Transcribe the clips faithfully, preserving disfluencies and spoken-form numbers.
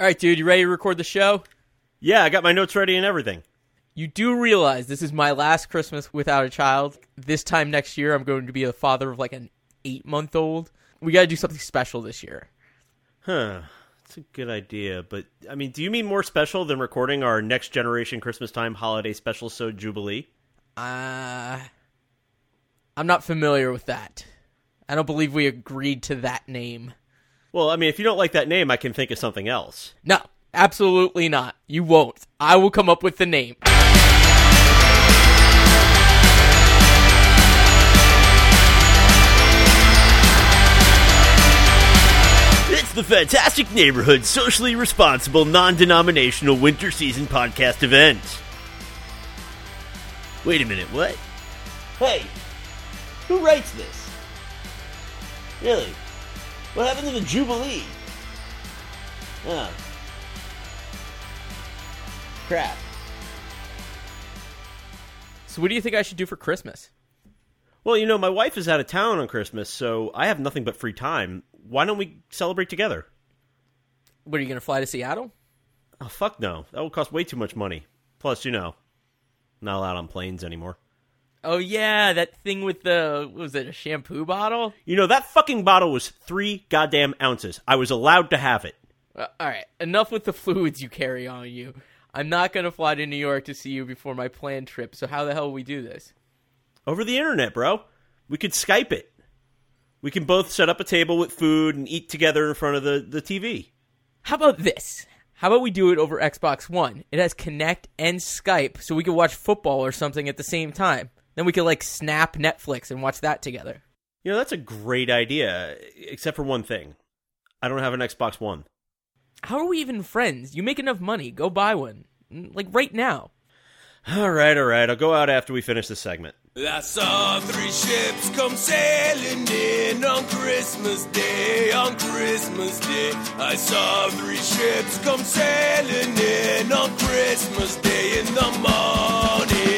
All right, dude, you ready to record the show? Yeah, I got my notes ready and everything. You do realize this is my last Christmas without a child. This time next year, I'm going to be the father of like an eight-month-old. We got to do something special this year. Huh. That's a good idea, but, I mean, do you mean more special than recording our next generation Christmas time holiday special so Jubilee? Uh, I'm not familiar with that. I don't believe we agreed to that name. Well, I mean, if you don't like that name, I can think of something else. No, absolutely not. You won't. I will come up with the name. It's the Fantastic Neighborhood Socially Responsible Non-Denominational Winter Season Podcast event. Wait a minute, what? Hey, who writes this? Really? What happened to the Jubilee? Oh. Crap. So what do you think I should do for Christmas? Well, you know, my wife is out of town on Christmas, so I have nothing but free time. Why don't we celebrate together? What, are you going to fly to Seattle? Oh, fuck no. That would cost way too much money. Plus, you know, not allowed on planes anymore. Oh, yeah, that thing with the, what was it, a shampoo bottle? You know, that fucking bottle was three goddamn ounces. I was allowed to have it. Uh, all right, enough with the fluids you carry on you. I'm not going to fly to New York to see you before my planned trip, so how the hell will we do this? Over the internet, bro. We could Skype it. We can both set up a table with food and eat together in front of the, the T V. How about this? How about we do it over Xbox One? It has Kinect and Skype, so we can watch football or something at the same time. Then we could, like, snap Netflix and watch that together. You know, that's a great idea, except for one thing. I don't have an Xbox One. How are we even friends? You make enough money. Go buy one. Like, right now. All right, all right. I'll go out after we finish this segment. I saw three ships come sailing in on Christmas Day, on Christmas Day. I saw three ships come sailing in on Christmas Day in the morning.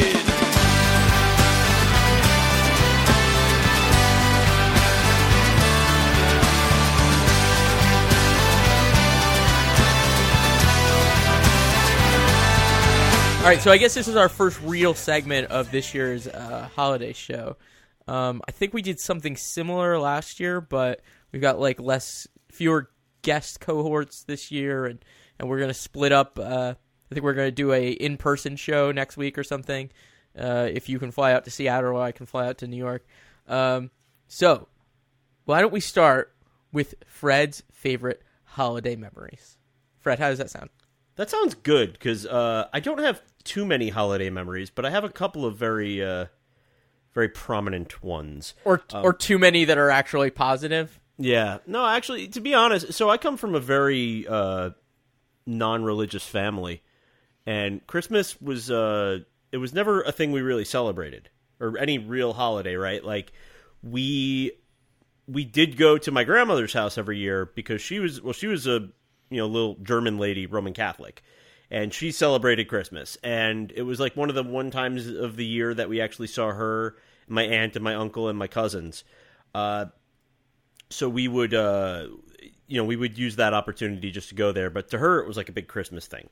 All right, so I guess this is our first real segment of this year's uh, holiday show. Um, I think we did something similar last year, but we've got like less, fewer guest cohorts this year, and, and we're gonna split up. Uh, I think we're gonna do a in-person show next week or something. Uh, if you can fly out to Seattle, or I can fly out to New York. Um, so, why don't we start with Fred's favorite holiday memories? Fred, how does that sound? That sounds good, because uh, I don't have too many holiday memories, but I have a couple of very, uh, very prominent ones. Or um, or too many that are actually positive? Yeah. No, actually, to be honest, so I come from a very uh, non-religious family, and Christmas was, uh, it was never a thing we really celebrated, or any real holiday, right? Like, we, we did go to my grandmother's house every year, because she was, well, she was a, you know, little German lady, Roman Catholic, and she celebrated Christmas, and it was like one of the one times of the year that we actually saw her, my aunt and my uncle and my cousins. Uh, so we would, uh, you know, we would use that opportunity just to go there, but to her it was like a big Christmas thing.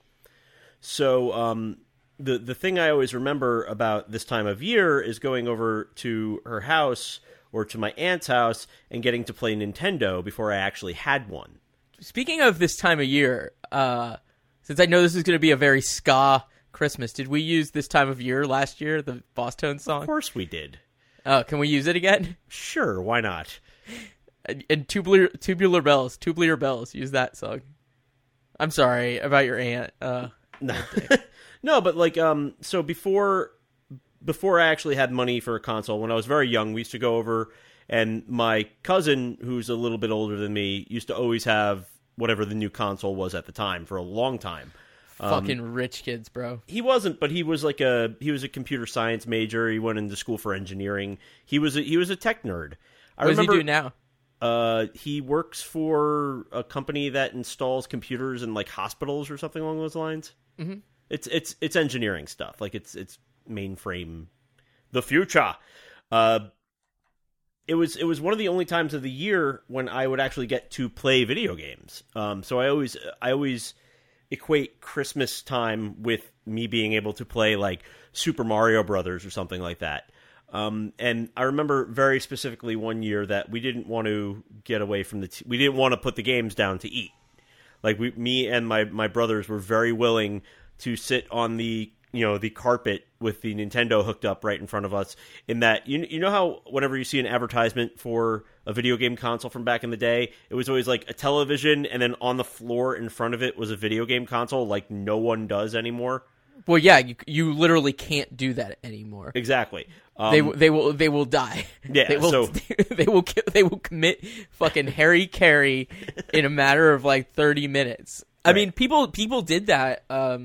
So um, the the thing I always remember about this time of year is going over to her house or to my aunt's house and getting to play Nintendo before I actually had one. Speaking of this time of year, uh, since I know this is going to be a very ska Christmas, did we use this time of year last year, the Boss Tones song? Of course we did. Oh, can we use it again? Sure, why not? And, and tubular, tubular bells, tubular bells, use that song. I'm sorry about your aunt. Uh, no, no, but like, um, so before, before I actually had money for a console, when I was very young, we used to go over, and my cousin, who's a little bit older than me, used to always have whatever the new console was at the time for a long time. Fucking um, rich kids, bro. He wasn't, but he was like a he was a computer science major. He went into school for engineering. He was a, he was a tech nerd. I what remember, does he do now? Uh, he works for a company that installs computers in like hospitals or something along those lines. Mm-hmm. It's it's it's engineering stuff. Like it's it's mainframe, the future. Uh, it was it was one of the only times of the year when I would actually get to play video games. Um, so I always I always equate Christmas time with me being able to play like Super Mario Brothers or something like that. Um, and I remember very specifically one year that we didn't want to get away from the t- we didn't want to put the games down to eat. Like we, me and my, my brothers were very willing to sit on the you know the carpet with the Nintendo hooked up right in front of us. In that you you know how whenever you see an advertisement for a video game console from back in the day, it was always like a television, and then on the floor in front of it was a video game console, like no one does anymore. Well, yeah, you you literally can't do that anymore. Exactly. Um, they they will they will die. Yeah. They will, so they will ki- they will commit fucking Harry Carey in a matter of like thirty minutes. I Right. mean, people people did that. Um,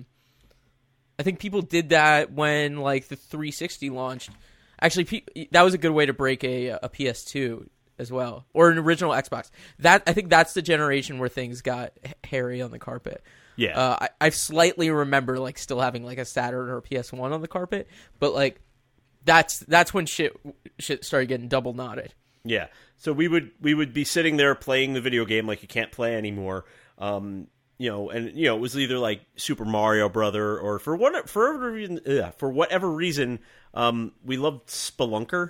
I think people did that when like the three sixty launched. Actually, pe- that was a good way to break a a P S two as well, or an original Xbox. That I think that's the generation where things got h- hairy on the carpet. yeah. Uh, I, I slightly remember like still having like a Saturn or a P S one on the carpet, but like that's that's when shit shit started getting double knotted. Yeah, so we would we would be sitting there playing the video game like you can't play anymore, um, you know, and you know it was either like Super Mario Brother or for what for whatever reason, ugh, for whatever reason, um, we loved Spelunker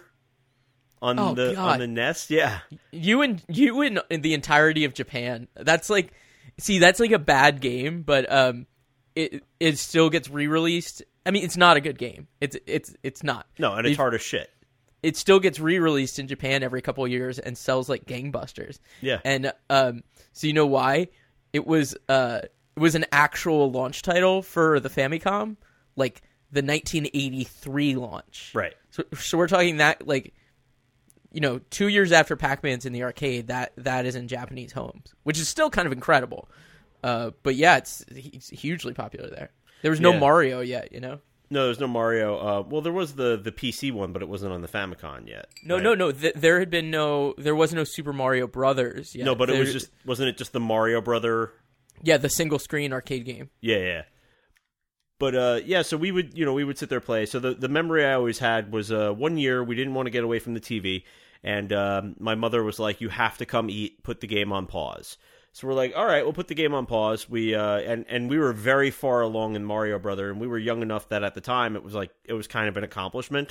on Oh, the God. on the N E S. Yeah, You and you and the entirety of Japan. That's like, see, that's like a bad game, but um, it it still gets re-released. I mean, it's not a good game. It's it's it's not. no, and it's They've- hard as shit. It still gets re-released in Japan every couple of years and sells like gangbusters. Yeah. And um, so you know why? It was uh, it was an actual launch title for the Famicom, like the nineteen eighty-three launch. Right. So, so we're talking that like, you know, two years after Pac-Man's in the arcade, that that is in Japanese homes, which is still kind of incredible. Uh, but yeah, it's, it's hugely popular there. There was no Yeah. Mario yet, you know. No, there's no Mario. Uh, well, there was the the P C one, but it wasn't on the Famicom yet. No, right? no, no. Th- there had been no. There was no Super Mario Brothers yet. No, but it There- was just wasn't it just the Mario Brother? yeah, the single screen arcade game. Yeah, yeah. But uh, yeah, so we would, you know, we would sit there play. So the the memory I always had was uh, one year we didn't want to get away from the T V, and um, my mother was like, "You have to come eat. Put the game on pause." So we're like, "All right, we'll put the game on pause." We uh, and and we were very far along in Mario Brother, and we were young enough that at the time it was like it was kind of an accomplishment.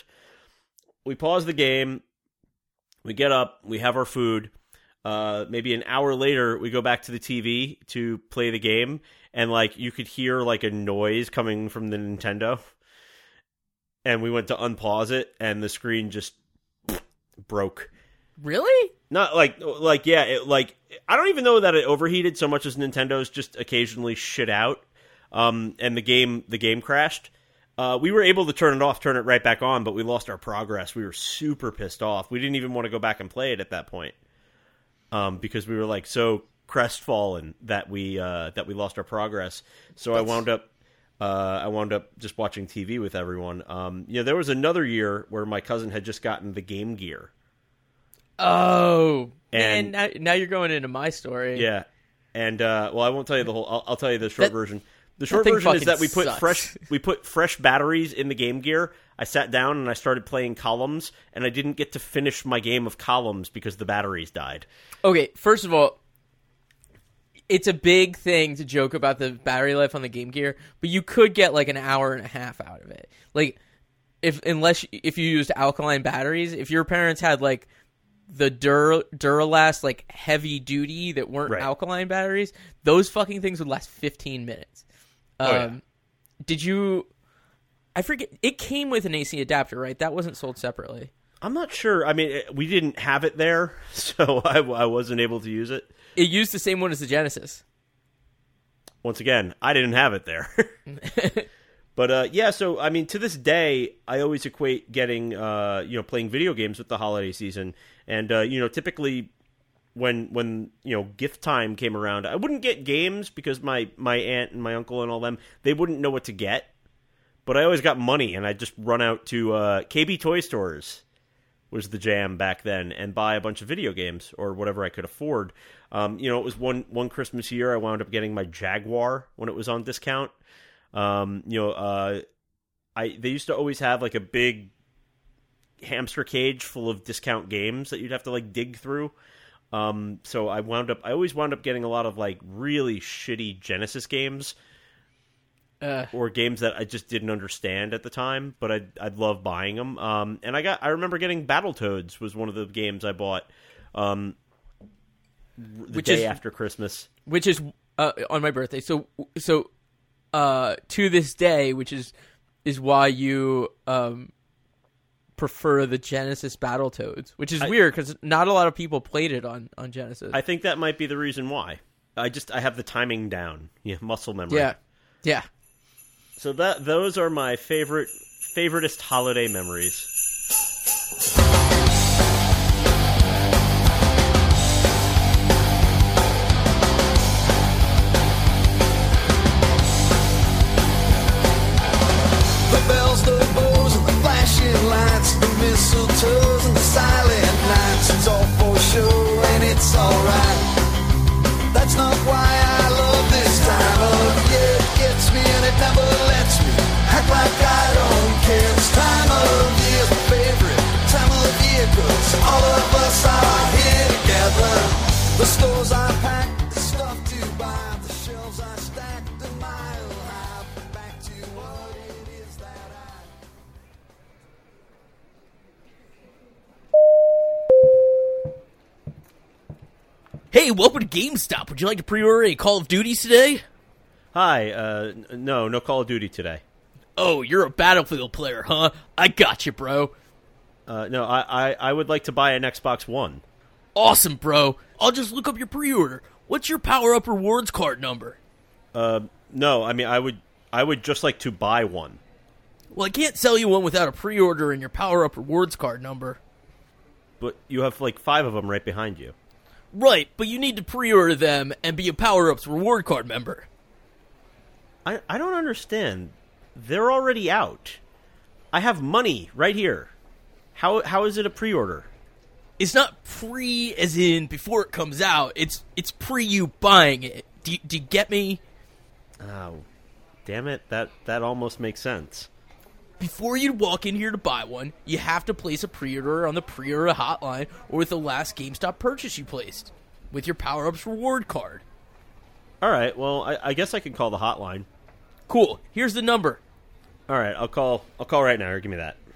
We pause the game. We get up. We have our food. Uh, maybe an hour later, we go back to the T V to play the game, and like you could hear like a noise coming from the Nintendo. And we went to unpause it, and the screen just broke. Really? Not like like yeah, it, like I don't even know that it overheated so much as Nintendo's just occasionally shit out. Um, and the game the game crashed. Uh, we were able to turn it off, turn it right back on, but we lost our progress. We were super pissed off. We didn't even want to go back and play it at that point. Um, because we were like so crestfallen that we uh, that we lost our progress. So That's... I wound up uh, I wound up just watching T V with everyone. Um, you know, there was another year where my cousin had just gotten the Game Gear. Oh, And- man, now, now you're going into my story. Yeah, and uh, well, I won't tell you the whole. I'll, I'll tell you the short That- version. The short thing version is fucking that we put sucks. fresh we put fresh batteries in the Game Gear. I sat down and I started playing Columns, and I didn't get to finish my game of Columns because the batteries died. Okay, first of all, it's a big thing to joke about the battery life on the Game Gear, but you could get like an hour and a half out of it. Like, if unless if you used alkaline batteries, if your parents had like the Dur Duralast like heavy duty that weren't Right. alkaline batteries, those fucking things would last fifteen minutes. Um, Oh, yeah. Did you? I forget. It came with an A C adapter, right? That wasn't sold separately. I'm not sure. I mean, it, we didn't have it there, so I, I wasn't able to use it. It used the same one as the Genesis. Once again, I didn't have it there. But uh, yeah, so I mean, to this day, I always equate getting, uh, you know, playing video games with the holiday season, and uh, you know, typically when when you know gift time came around, I wouldn't get games because my my aunt and my uncle and all them, they wouldn't know what to get, but I always got money, and I'd just run out to uh, K B toy stores was the jam back then, and buy a bunch of video games or whatever I could afford. Um, you know, it was one one Christmas year I wound up getting my Jaguar when it was on discount. Um, you know, uh, I they used to always have like a big hamster cage full of discount games that you'd have to like dig through. Um, so I wound up, I always wound up getting a lot of like really shitty Genesis games, Uh, or games that I just didn't understand at the time, but I'd, I'd love buying them. Um, and I got, I remember getting Battletoads was one of the games I bought, um, the Which day is- after Christmas. which is uh, on my birthday. So so uh, to this day, which is is why you um, prefer the Genesis Battletoads, which is I- weird because not a lot of people played it on, on Genesis. I think that might be the reason why. I just, I have the timing down. Yeah, muscle memory. yeah, yeah. So that those are my favorite, favoritist holiday memories. The bells, the bows, and the flashing lights, the mistletoes and the silent nights. It's all for show and it's alright. That's not why I love this time of year. It gets me and it never lets me act like I don't care. This time of year's my favorite time of year, 'cause all of us are here together. The stores are packed, the stuff to buy, the shelves are stacked a mile high. Back to what it is that I... Hey, welcome to GameStop. Would you like to pre-order a Call of Duty today? Hi, uh, n- no, no Call of Duty today. Oh, you're a Battlefield player, huh? I got you, bro. Uh, no, I, I, I would like to buy an Xbox One. Awesome, bro. I'll just look up your pre-order. What's your power-up rewards card number? Uh, no, I mean, I would, I would just like to buy one. Well, I can't sell you one without a pre-order and your power-up rewards card number. But you have like five of them right behind you. Right, but you need to pre-order them and be a Power-Ups reward card member. I, I don't understand. They're already out. I have money right here. How how is it a pre-order? It's not pre as in before it comes out. It's it's pre you buying it. Do you, do you get me? Oh, damn it! That that almost makes sense. Before you walk in here to buy one, you have to place a pre-order on the pre-order hotline or with the last GameStop purchase you placed with your Power-Ups reward card. All right. Well, I, I guess I can call the hotline. Cool. Here's the number. All right. I'll call. I'll call right now. Here, give me that.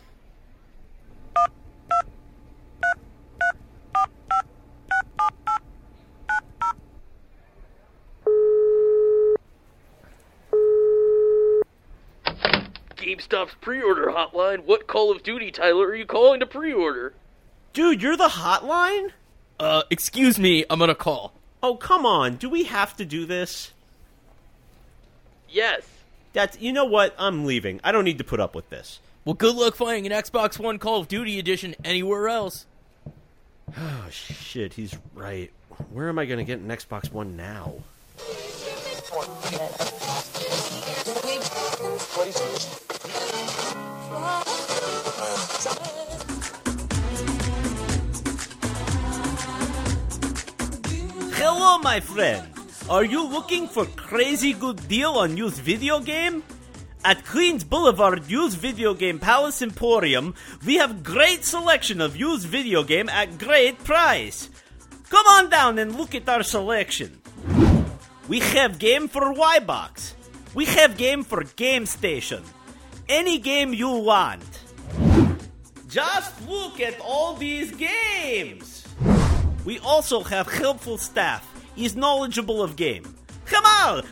GameStop's pre-order hotline. What Call of Duty title are you calling to pre-order? Dude, you're the hotline? Uh, excuse me, I'm on a call. Oh, come on. Do we have to do this? Yes. That's. You know what? I'm leaving. I don't need to put up with this. Well, good luck finding an Xbox One Call of Duty edition anywhere else. Oh shit, he's right. Where am I gonna get an Xbox One now? Hello, my friend. Are you looking for crazy good deal on used video game? At Queens Boulevard Used Video Game Palace Emporium, we have great selection of used video game at great price. Come on down and look at our selection. We have game for Y-Box. We have game for Game Station. Any game you want. Just look at all these games. We also have helpful staff. He's knowledgeable of game. Come on!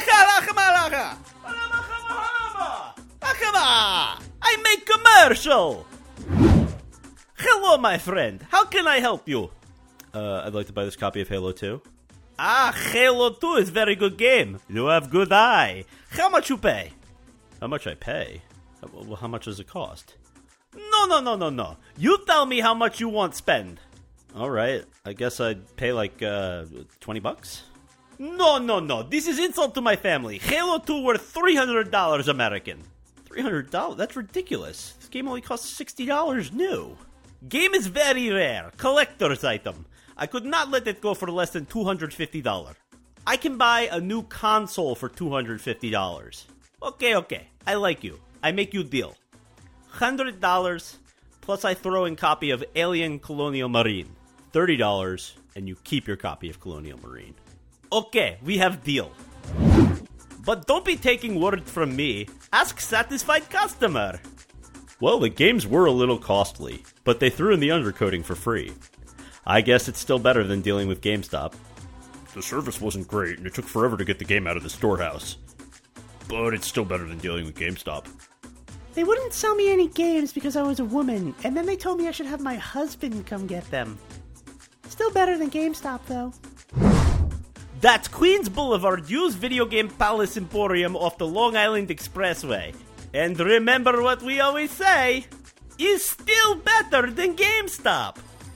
I make commercial! Hello, my friend. How can I help you? Uh, I'd like to buy this copy of Halo two. Ah, Halo two is very good game. You have good eye. How much you pay? How much I pay? Well, how much does it cost? No, no, no, no, no. You tell me how much you want spend. All right. I guess I'd pay like, uh, twenty bucks? No, no, no. This is insult to my family. Halo two worth three hundred dollars American. three hundred dollars? That's ridiculous. This game only costs sixty dollars new. Game is very rare. Collector's item. I could not let it go for less than two hundred fifty dollars. I can buy a new console for two hundred fifty dollars. Okay, okay. I like you. I make you deal. one hundred dollars plus I throw in copy of Alien Colonial Marine. thirty dollars, and you keep your copy of Colonial Marine. Okay, we have deal. But don't be taking word from me. Ask satisfied customer. Well, the games were a little costly, but they threw in the undercoating for free. I guess it's still better than dealing with GameStop. The service wasn't great, and it took forever to get the game out of the storehouse. But it's still better than dealing with GameStop. They wouldn't sell me any games because I was a woman, and then they told me I should have my husband come get them. Still better than GameStop, though. That's Queens Boulevard, used video game palace emporium off the Long Island Expressway. And remember what we always say, is still better than GameStop.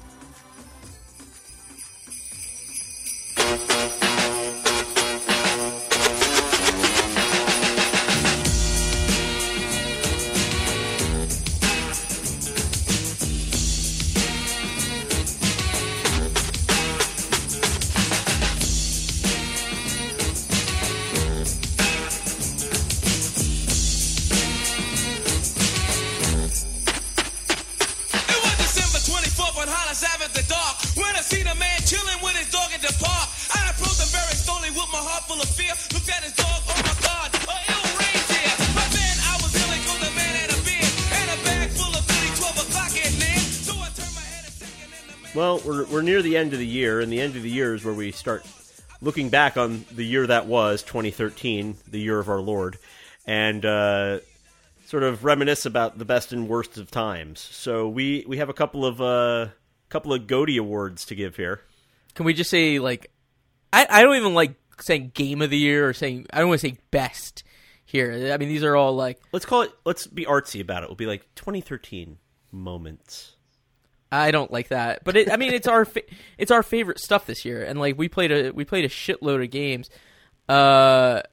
Well, we're we're near the end of the year, and the end of the year is where we start looking back on the year that was, twenty thirteen, the year of our Lord, and uh, sort of reminisce about the best and worst of times. So we, we have a couple of uh, couple of Goaty awards to give here. Can we just say, like, I, I don't even like saying game of the year or saying, I don't want to say best here. I mean, these are all like... Let's call it, let's be artsy about it. We'll be like twenty thirteen moments. I don't like that, but it, I mean, it's our fa- it's our favorite stuff this year, and like we played a we played a shitload of games. Uh,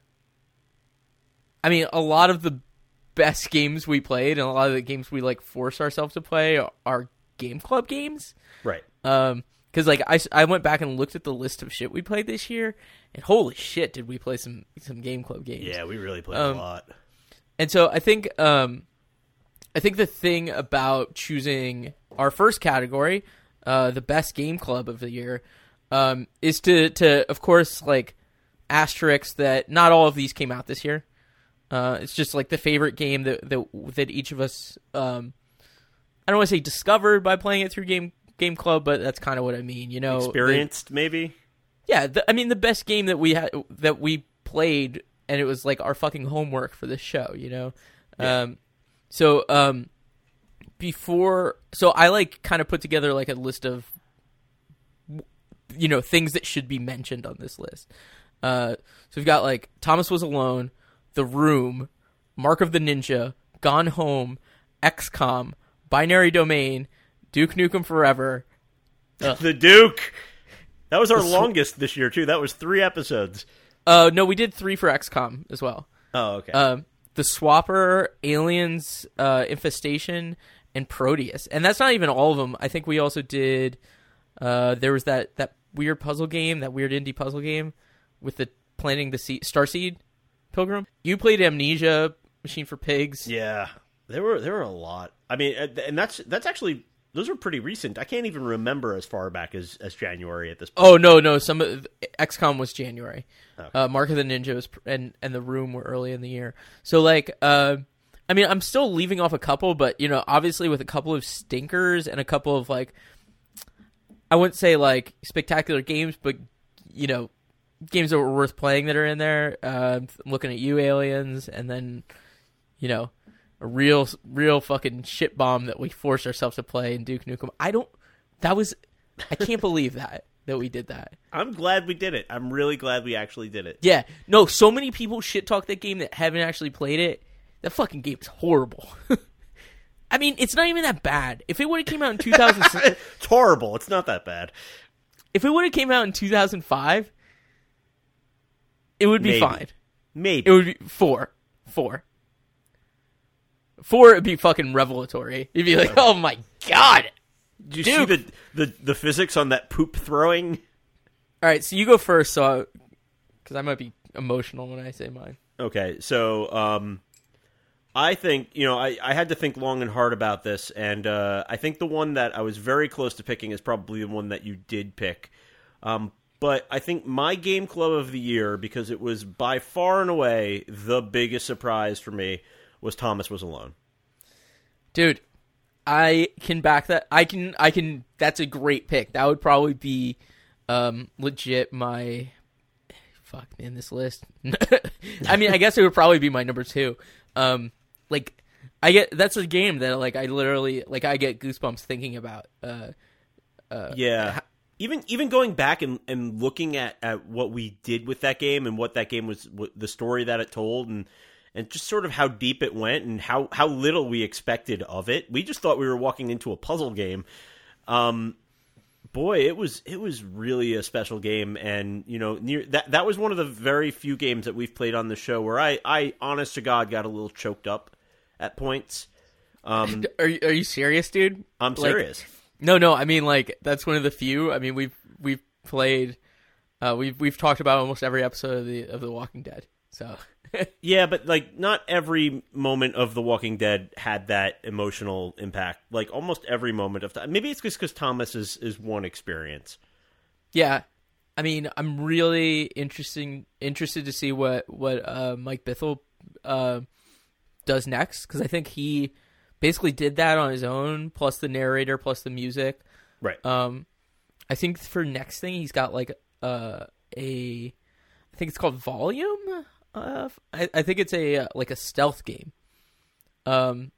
I mean, a lot of the best games we played, and a lot of the games we like force ourselves to play are, are Game Club games, right? Um, because like I, I went back and looked at the list of shit we played this year, and holy shit, did we play some some Game Club games? Yeah, we really played um, a lot. And so I think um, I think the thing about choosing our first category, uh, the best game club of the year, um, is to, to, of course, like, asterisk that not all of these came out this year. Uh, it's just, like, the favorite game that that, that each of us, um, I don't want to say discovered by playing it through Game Game Club, but that's kind of what I mean, you know. Experienced, the, maybe? Yeah, the, I mean, the best game that we had, that we played, and it was, like, our fucking homework for this show, you know? Yeah. Um, so, um... Before, so I like kind of put together like a list of, you know, things that should be mentioned on this list. Uh, so we've got like Thomas Was Alone, The Room, Mark of the Ninja, Gone Home, X COM, Binary Domain, Duke Nukem Forever. Ugh. The Duke. That was our The sw- longest this year too. That was three episodes. Uh, no, we did three for X COM as well. Oh, okay. Um, The Swapper, Aliens, uh, Infestation, and Proteus, and that's not even all of them. I think we also did. Uh, there was that, that weird puzzle game, that weird indie puzzle game with the planting the seed, Starseed Pilgrim. You played Amnesia, Machine for Pigs. Yeah, there were there were a lot. I mean, and that's that's actually those are pretty recent. I can't even remember as far back as, as January at this point. Oh no, no, some of X COM was January. Okay. Uh, Mark of the Ninja was, and and The Room were early in the year. So like. Uh, I mean, I'm still leaving off a couple, but, you know, obviously with a couple of stinkers and a couple of, like, I wouldn't say, like, spectacular games, but, you know, games that were worth playing that are in there. Uh, I'm looking at you, Aliens, and then, you know, a real, real fucking shit bomb that we forced ourselves to play in Duke Nukem. I don't, that was, I can't believe that, that we did that. I'm glad we did it. I'm really glad we actually did it. Yeah. No, so many people shit talk that game that haven't actually played it. That fucking game's horrible. I mean, it's not even that bad. If it would have came out in two thousand six... It's horrible. It's not that bad. If it would have came out in two thousand five, it would be Maybe. fine. Maybe. It would be four. Four. Four would be fucking revelatory. You'd be like, oh my god! Did you Duke. see the, the, the physics on that poop throwing? Alright, so you go first, so... Because I might be emotional when I say mine. Okay, so, um... I think, you know, I, I had to think long and hard about this, and uh, I think the one that I was very close to picking is probably the one that you did pick. Um, but I think my game club of the year, because it was by far and away the biggest surprise for me, was Thomas Was Alone. Dude, I can back that. I can, I can, that's a great pick. That would probably be um, legit my, fuck, man, this list. I mean, I guess it would probably be my number two. Um, like, I get, that's a game that, like, I literally, like, I get goosebumps thinking about. Uh, uh, yeah. Even even going back and, and looking at, at what we did with that game and what that game was, what, the story that it told, and and just sort of how deep it went and how, how little we expected of it. We just thought we were walking into a puzzle game. Um, boy, it was it was really a special game, and you know, near that that was one of the very few games that we've played on the show where I, I honest to God, got a little choked up at points. Um, are you, are you serious, dude? I'm Like, serious. No, no. I mean, like, that's one of the few. I mean, we've we've played, uh, we've we've talked about almost every episode of the of The Walking Dead. So Yeah, but like not every moment of The Walking Dead had that emotional impact. Like almost every moment of time. Maybe it's just because Thomas is is one experience. yeah, I mean, I'm really interesting interested to see what what uh, Mike Bithell uh, does next, because I think he basically did that on his own, plus the narrator, plus the music. Right. Um, I think for next thing he's got like uh, a, I think it's called Volume. Uh, I, I think it's a uh, like a stealth game. Um,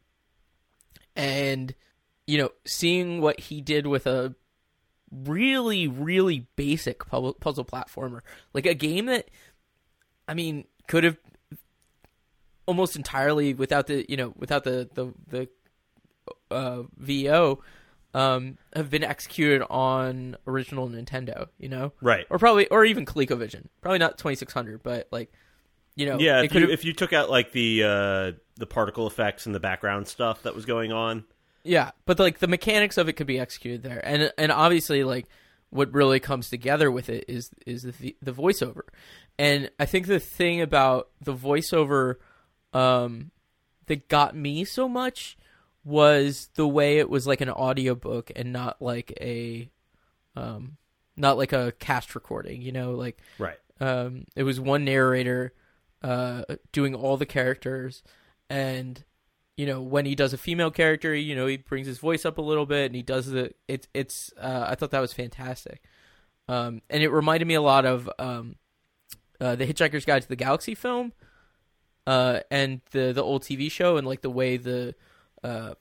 and you know, seeing what he did with a really really basic puzzle puzzle platformer, like a game that, I mean, could have almost entirely without the you know without the the the uh, V O um, have been executed on original Nintendo, you know, Right. or probably or even ColecoVision, probably not twenty-six hundred, but like, you know, Yeah, it if you, could've- if you took out like the uh, the particle effects and the background stuff that was going on. yeah, but like the mechanics of it could be executed there, and and obviously like what really comes together with it is is the the voiceover, and I think the thing about the voiceover um, that got me so much was the way it was like an audiobook and not like a um, not like a cast recording, you know, like Right. um, it was one narrator uh, doing all the characters, and you know, when he does a female character, you know, he brings his voice up a little bit, and he does the it, it's uh, I thought that was fantastic, um, and it reminded me a lot of um, uh, the Hitchhiker's Guide to the Galaxy film, uh, and the the old T V show, and like the way the uh,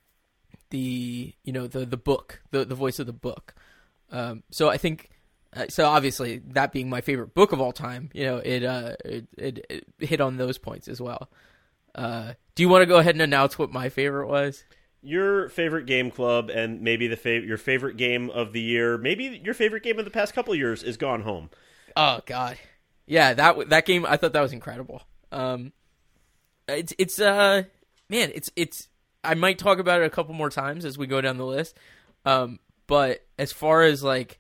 the you know the the book the the voice of the book. Um, so I think. Uh, so obviously, that being my favorite book of all time, you know, it uh, it, it, it hit on those points as well. Uh, do you want to go ahead and announce what my favorite was? Your favorite game club, and maybe the fav- your favorite game of the year, maybe your favorite game of the past couple of years, is Gone Home. Oh God, yeah, that w- that game, I thought that was incredible. Um, it's it's uh man, it's it's I might talk about it a couple more times as we go down the list. Um, but as far as like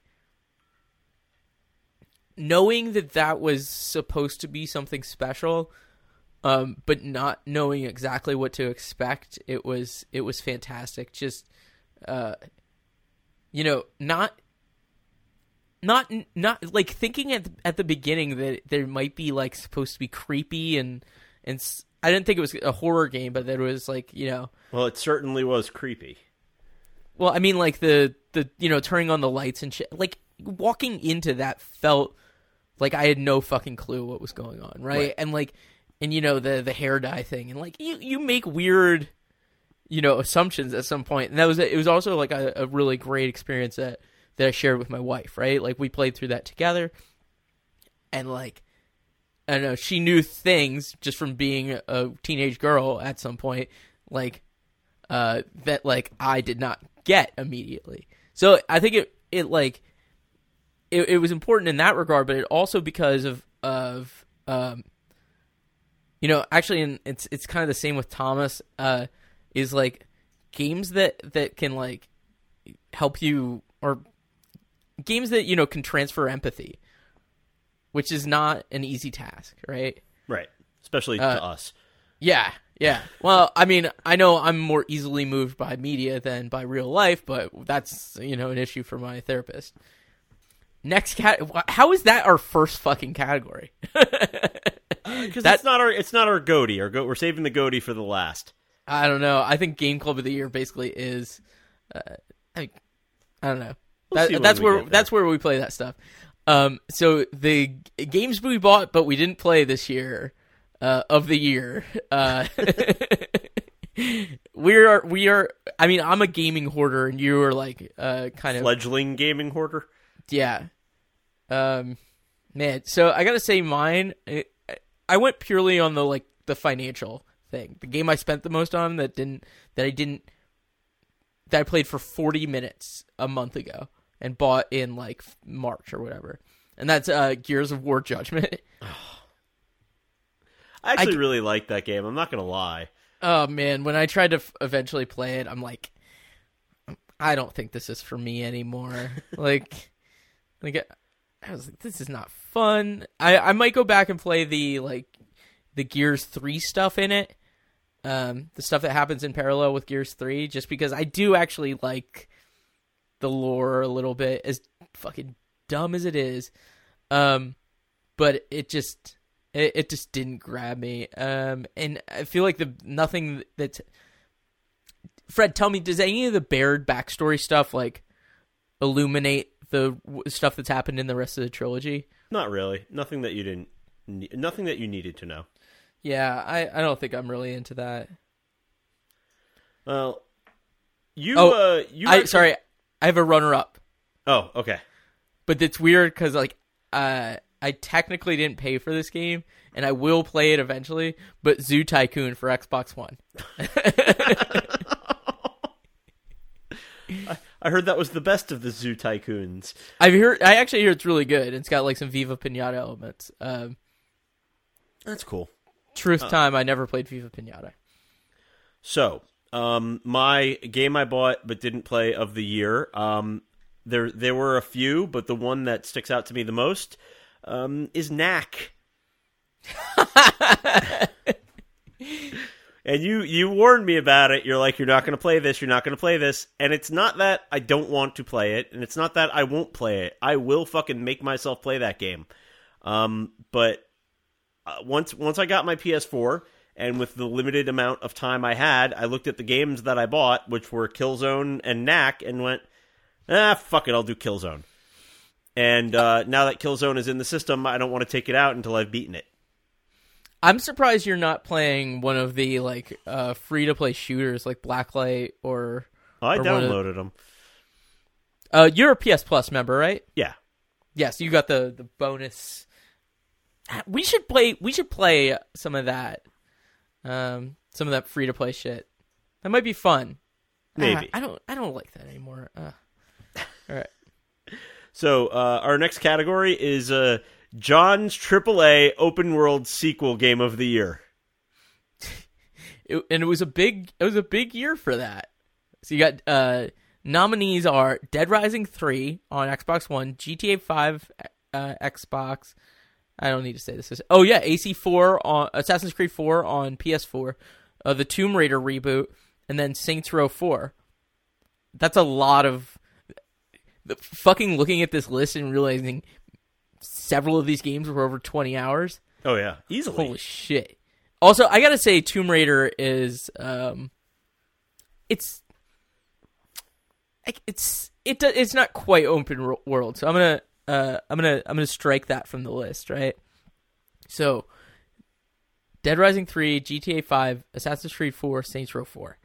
knowing that that was supposed to be something special, um, but not knowing exactly what to expect, it was it was fantastic. Just, uh, you know, not not not like thinking at the, at the beginning that there might be like supposed to be creepy and and s- I didn't think it was a horror game, but that it was like, you know. Well, it certainly was creepy. Well, I mean, like the the you know turning on the lights and shit. Like walking into that felt like I had no fucking clue what was going on, right? Right. And like, and you know the the hair dye thing, and like you, you make weird, you know, assumptions at some point. And that was it was also like a, a really great experience that that I shared with my wife, right? Like we played through that together, and like I don't know, she knew things just from being a teenage girl at some point, like uh, that like I did not get immediately. So I think it it like. It, it was important in that regard, but it also because of of um, you know, actually, in, it's it's kind of the same with Thomas. Uh, is like games that that can like help you, or games that you know can transfer empathy, which is not an easy task, right? Right. Especially Uh, to us. Yeah, Yeah. Well, I mean, I know I'm more easily moved by media than by real life, but that's, you know, an issue for my therapist. Next cat. How is that our first fucking category? Because that's not our. It's not our goatee. Our go- we're saving the goatee for the last. I don't know. I think Game Club of the Year basically is. Uh, I, I don't know. We'll That, that's we where that's where we play that stuff. Um, so the g- games we bought but we didn't play this year uh, of the year. Uh, we are we are. I mean, I'm a gaming hoarder, and you are like uh, kind of fledgling gaming hoarder. Yeah. Um, man. So I gotta say, mine. It, I went purely on the like the financial thing. The game I spent the most on that didn't that I didn't that I played for forty minutes a month ago and bought in like March or whatever, and that's uh, Gears of War Judgment. I actually I, really like that game. I'm not gonna lie. Oh man, when I tried to f- eventually play it, I'm like, I don't think this is for me anymore. like, like I was like, this is not fun. I, I might go back and play the like the Gears three stuff in it, um, the stuff that happens in parallel with Gears three, just because I do actually like the lore a little bit, as fucking dumb as it is. Um, but it just it, it just didn't grab me. Um, and I feel like the nothing that's Fred, tell me, does any of the Baird backstory stuff like illuminate the w- stuff that's happened in the rest of the trilogy? Not really. Nothing that you didn't. ne- Nothing that you needed to know. Yeah, I, I don't think I'm really into that. Well, you. Oh, uh, you. I actually- sorry, I have a runner-up, Oh, okay. but it's weird because like uh, I technically didn't pay for this game, and I will play it eventually. But Zoo Tycoon for Xbox One. I, I heard that was the best of the Zoo Tycoons. I've heard. I actually hear it's really good. It's got like some Viva Pinata elements. Um, That's cool. truth time, I never played Viva Pinata. So, um, my game I bought but didn't play of the year. Um, there there were a few, but the one that sticks out to me the most um, is Knack. And you, you warned me about it. You're like, you're not going to play this. You're not going to play this. And it's not that I don't want to play it, and it's not that I won't play it. I will fucking make myself play that game. Um, but uh, once once I got my P S four, and with the limited amount of time I had, I looked at the games that I bought, which were Killzone and Knack, and went, ah, fuck it, I'll do Killzone. And uh, now that Killzone is in the system, I don't want to take it out until I've beaten it. I'm surprised you're not playing one of the like uh, free to play shooters like Blacklight or. Oh, I or one of- downloaded them. Uh, you're a P S Plus member, right? Yeah. Yes, you got the, the bonus. We should play. We should play some of that. Um, some of that free to play shit. That might be fun. Maybe. Ah, I don't. I don't like that anymore. Uh, all right. So uh, our next category is uh, John's triple A open world sequel game of the year. It, and it was a big. It was a big year for that. So you got uh, nominees are Dead Rising three on Xbox One, G T A five uh, Xbox. I don't need to say this. Oh yeah, A C four on Assassin's Creed four on P S four, uh, the Tomb Raider reboot, and then Saints Row four. That's a lot of the, fucking looking at this list and realizing several of these games were over twenty hours. Oh yeah, easily. Holy shit! Also, I gotta say, Tomb Raider is um, it's it's it it's not quite open world, so I'm gonna. Uh, I'm gonna I'm gonna strike that from the list, right? So, Dead Rising three, G T A five, Assassin's Creed four, Saints Row four.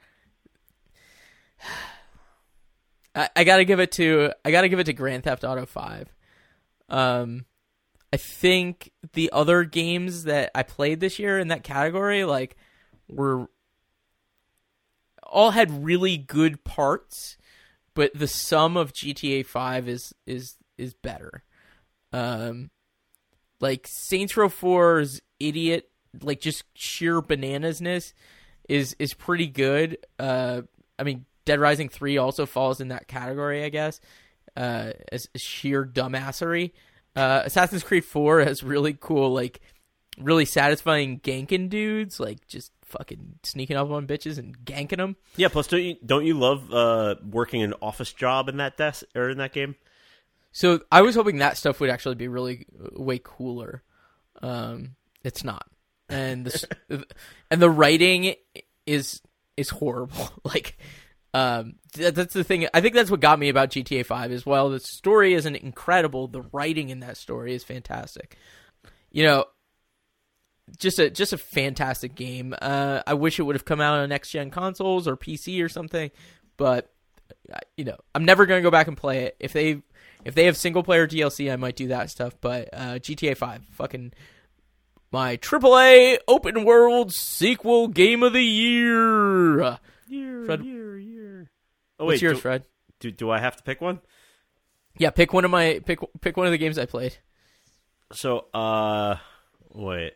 I, I gotta give it to I gotta give it to Grand Theft Auto five. Um, I think the other games that I played this year in that category, like, were all had really good parts, but the sum of G T A five is is. is better. Um, like Saints Row four's idiot, like just sheer bananasness is is pretty good. Uh, I mean, Dead Rising three also falls in that category, I guess, uh, as, as sheer dumbassery. Uh, Assassin's Creed four has really cool, like really satisfying ganking dudes, like just fucking sneaking up on bitches and ganking them. Yeah. Plus, don't you don't you love uh, working an office job in that desk or in that game? So I was hoping that stuff would actually be really uh, way cooler. Um, it's not, and the and the writing is is horrible. Like, um, that, that's the thing. I think that's what got me about G T A five as well. The story isn't incredible. The writing in that story is fantastic. You know, just a just a fantastic game. Uh, I wish it would have come out on next gen consoles or P C or something, but you know, I'm never gonna go back and play it. If they If they have single-player D L C, I might do that stuff. But uh, G T A five, fucking my triple A open-world sequel game of the year. Year, Fred, year, year. Oh, what's wait, yours, do, Fred? Do, do I have to pick one? Yeah, pick one of my pick pick one of the games I played. So, uh, wait.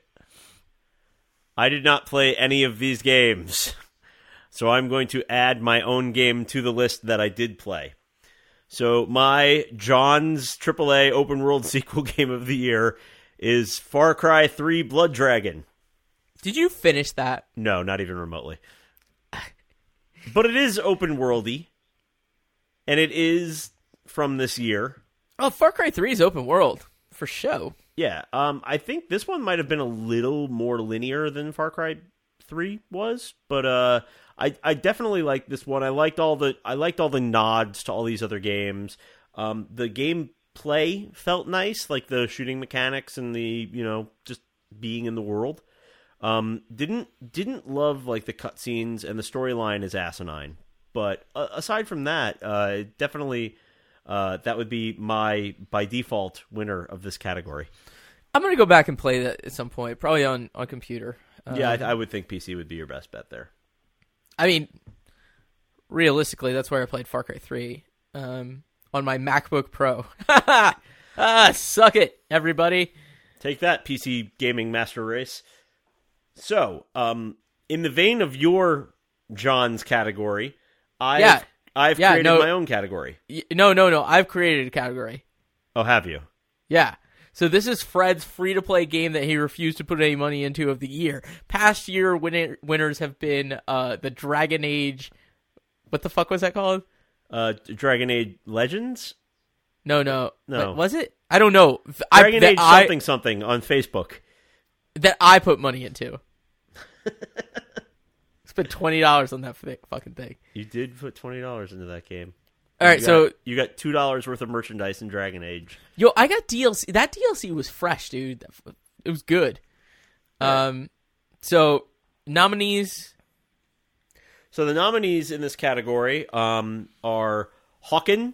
I did not play any of these games. So I'm going to add my own game to the list that I did play. So my John's triple A open world sequel game of the year is Far Cry three Blood Dragon. Did you finish that? No, not even remotely. But it is open worldy, and it is from this year. Oh, Far Cry three is open world for show. Yeah, um, I think this one might have been a little more linear than Far Cry three was, but uh, I I definitely liked this one. I liked all the I liked all the nods to all these other games. Um, the gameplay felt nice, like the shooting mechanics and the you know just being in the world. Um, didn't didn't love like the cutscenes, and the storyline is asinine. But uh, aside from that, uh, definitely uh, that would be my by default winner of this category. I'm gonna go back and play that at some point, probably on on computer. Yeah, Um, I, I would think P C would be your best bet there. I mean, realistically, that's where I played Far Cry three um, on my MacBook Pro. ah, suck it, everybody. Take that, P C gaming master race. So, um, in the vein of your John's category, I've, Yeah. I've Yeah, created no- my own category. Y- No, no, no. I've created a category. Oh, have you? Yeah. So this is Fred's free-to-play game that he refused to put any money into of the year. Past year winner- winners have been uh, the Dragon Age. What the fuck was that called? Uh, Dragon Age Legends? No, no, No. What, was it? I don't know. Dragon I, Age that something something on Facebook. I, that I put money into. Spent twenty dollars on that fi- fucking thing. You did put twenty dollars into that game. All right, You so got, you got two dollars worth of merchandise in Dragon Age. yo, I got D L C. That D L C was fresh, dude. It was good. Um, so nominees. So the nominees in this category um, are Hawken,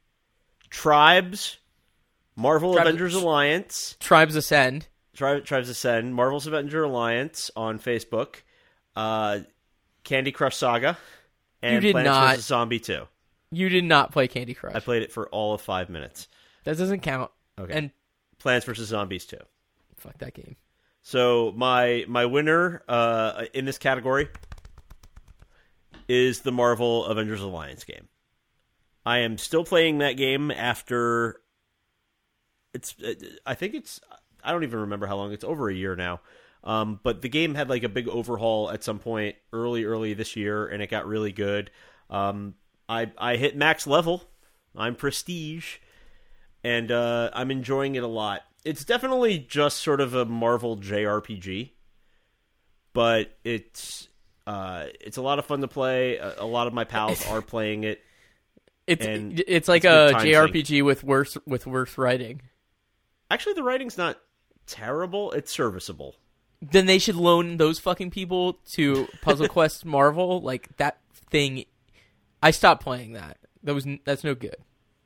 Tribes, Marvel Tribes- Avengers Alliance, Tribes Ascend. Tri- Tribes Ascend, Marvel's Avenger Alliance on Facebook, uh, Candy Crush Saga, and You did Plants not- vs. Zombie two. You did not play Candy Crush. I played it for all of five minutes. That doesn't count. Okay. And Plants vs. Zombies two. fuck that game. So my my winner uh, in this category is the Marvel Avengers Alliance game. I am still playing that game after it's. I think it's. I don't even remember how long. It's over a year now. Um, but the game had like a big overhaul at some point early, early this year, and it got really good. Um, I I hit max level. I'm prestige, and uh, I'm enjoying it a lot. It's definitely just sort of a Marvel J R P G, but it's uh, it's a lot of fun to play. A, a lot of my pals are playing it. It's And it's like it's good a time J R P G with worse with worse writing. Actually, the writing's not terrible. It's serviceable. Then they should loan those fucking people to Puzzle Quest Marvel. Like that thing, I stopped playing that. That was that's no good.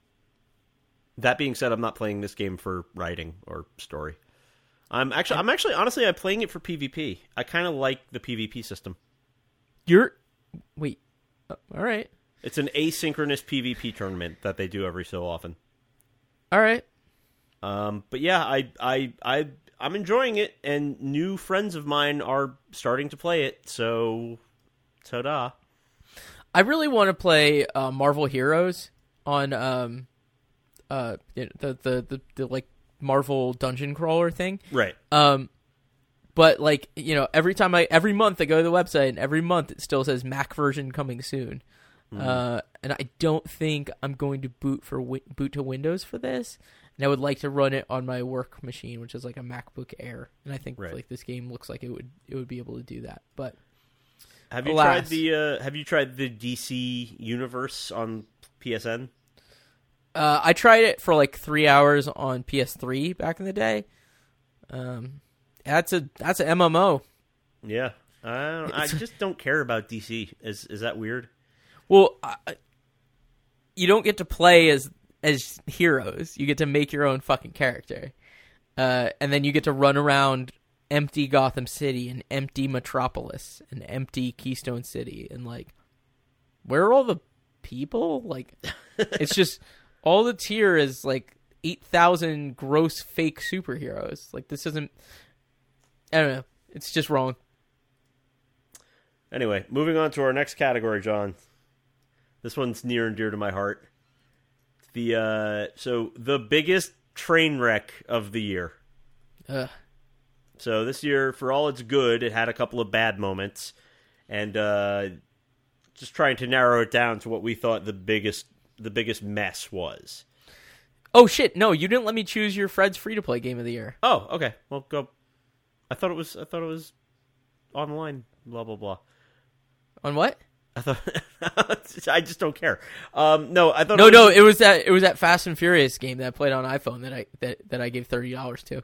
That being said, I'm not playing this game for writing or story. I'm actually, I'm actually, honestly, I'm playing it for PvP. I kind of like the PvP system. You're wait, uh, all right, It's an asynchronous PvP tournament that they do every so often. all right. Um, but yeah, I, I, I, I'm enjoying it, and new friends of mine are starting to play it. So, ta-da! I really want to play uh, Marvel Heroes on um, uh, you know, the, the the the like Marvel dungeon crawler thing. Right. Um, but like you know, every time I every month I go to the website, and every month it still says Mac version coming soon. Mm. Uh, and I don't think I'm going to boot for boot to Windows for this. And I would like to run it on my work machine, which is like a MacBook Air. And I think right. like this game looks like it would it would be able to do that. But have you alas, tried the uh, Have you tried the D C Universe on P S N? Uh, I tried it for like three hours on P S three back in the day. Um, that's a that's an M M O. Yeah, I don't, I just don't care about D C. Is is that weird? Well, I, you don't get to play as as heroes. You get to make your own fucking character, uh, and then you get to run around empty Gotham City and empty Metropolis and empty Keystone City, and like, where are all the people? Like, it's just all the tier is like eight thousand gross fake superheroes. Like, this isn't. I don't know. It's just wrong. Anyway, moving on to our next category, John. This one's near and dear to my heart. The uh, so the biggest train wreck of the year. Ugh. So this year, for all it's good, it had a couple of bad moments, and uh, just trying to narrow it down to what we thought the biggest the biggest mess was. Oh shit! No, you didn't let me choose your Fred's free to play game of the year. Oh, okay. Well, go. I thought it was. I thought it was online. Blah blah blah. On what? I thought I just don't care. Um, no, I thought no, it was, no. It was that it was that Fast and Furious game that I played on iPhone that I that, that I gave thirty dollars to.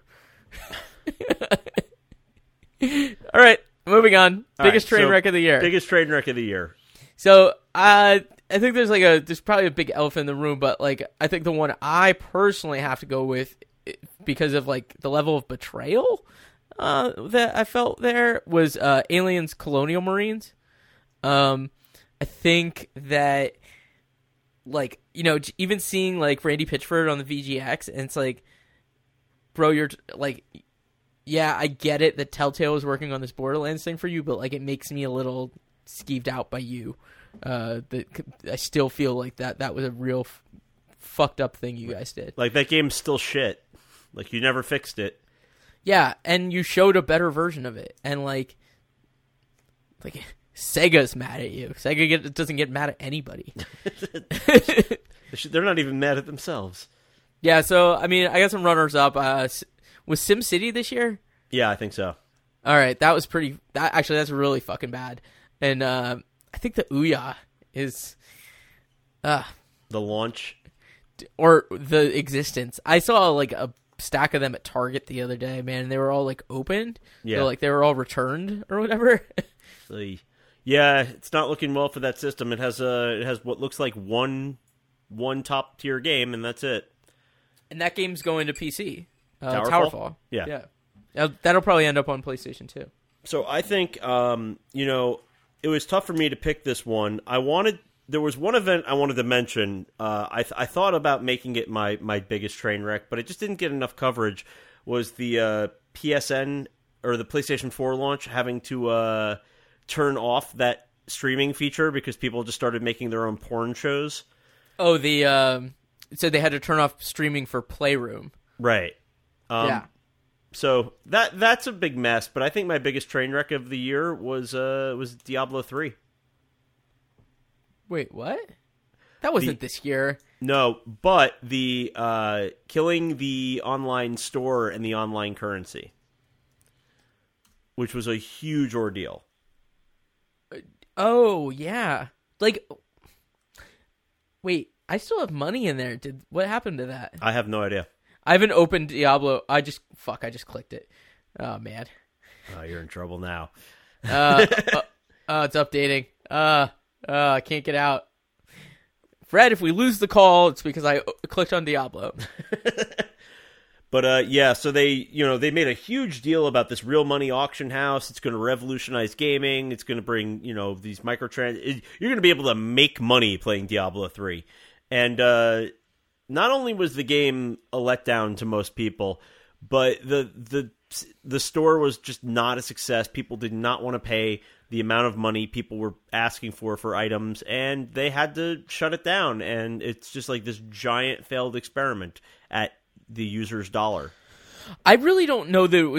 All right, moving on. All biggest right, train so wreck of the year. Biggest train wreck of the year. So uh, I think there's like a there's probably a big elephant in the room, but like I think the one I personally have to go with because of like the level of betrayal uh, that I felt there was uh, Aliens Colonial Marines. Um, I think that, like, you know, even seeing, like, Randy Pitchford on the V G X, and it's like, bro, you're, like, yeah, I get it that Telltale is working on this Borderlands thing for you, but, like, it makes me a little skeeved out by you. Uh, that I still feel like that that was a real f- fucked up thing you guys did. Like, that game's still shit. Like, you never fixed it. Yeah, and you showed a better version of it, and, like, like... Sega's mad at you. Sega get, doesn't get mad at anybody. They're not even mad at themselves. Yeah, so, I mean, I got some runners-up. Uh, was SimCity this year? Yeah, I think so. All right, that was pretty... That, actually, that's really fucking bad. And uh, I think the Ouya is... Uh, the launch? Or the existence. I saw, like, a stack of them at Target the other day, man, and they were all, like, opened. Yeah. So, like, they were all returned or whatever. the... Yeah, it's not looking well for that system. It has a, it has what looks like one, one top tier game, and that's it. And that game's going to P C. Uh, Towerfall? Towerfall. Yeah, yeah. Uh, that'll probably end up on PlayStation too. So I think, um, you know, it was tough for me to pick this one. I wanted there was one event I wanted to mention. Uh, I th- I thought about making it my my biggest train wreck, but it just didn't get enough coverage. Was the uh, P S N or the PlayStation four launch having to uh, turn off that streaming feature because people just started making their own porn shows. Oh, the um, so they had to turn off streaming for Playroom. Right. Um, yeah. So that that's a big mess. But I think my biggest train wreck of the year was uh, was Diablo three. Wait, what? That wasn't the, this year. No, but the uh, killing the online store and the online currency, which was a huge ordeal. Oh, yeah. Like, wait, I still have money in there. Did what happened to that? I have no idea. I haven't opened Diablo. I just, fuck, I just clicked it. Oh, man. Oh, you're in trouble now. uh, uh, oh, it's updating. Uh, uh, I can't get out. Fred, if we lose the call, it's because I clicked on Diablo. But uh, yeah, so they, you know, they made a huge deal about this real money auction house. It's going to revolutionize gaming. It's going to bring, you know, these microtrans. You're going to be able to make money playing Diablo three. And uh, not only was the game a letdown to most people, but the the the store was just not a success. People did not want to pay the amount of money people were asking for for items, and they had to shut it down. And it's just like this giant failed experiment at the user's dollar. I really don't know that it was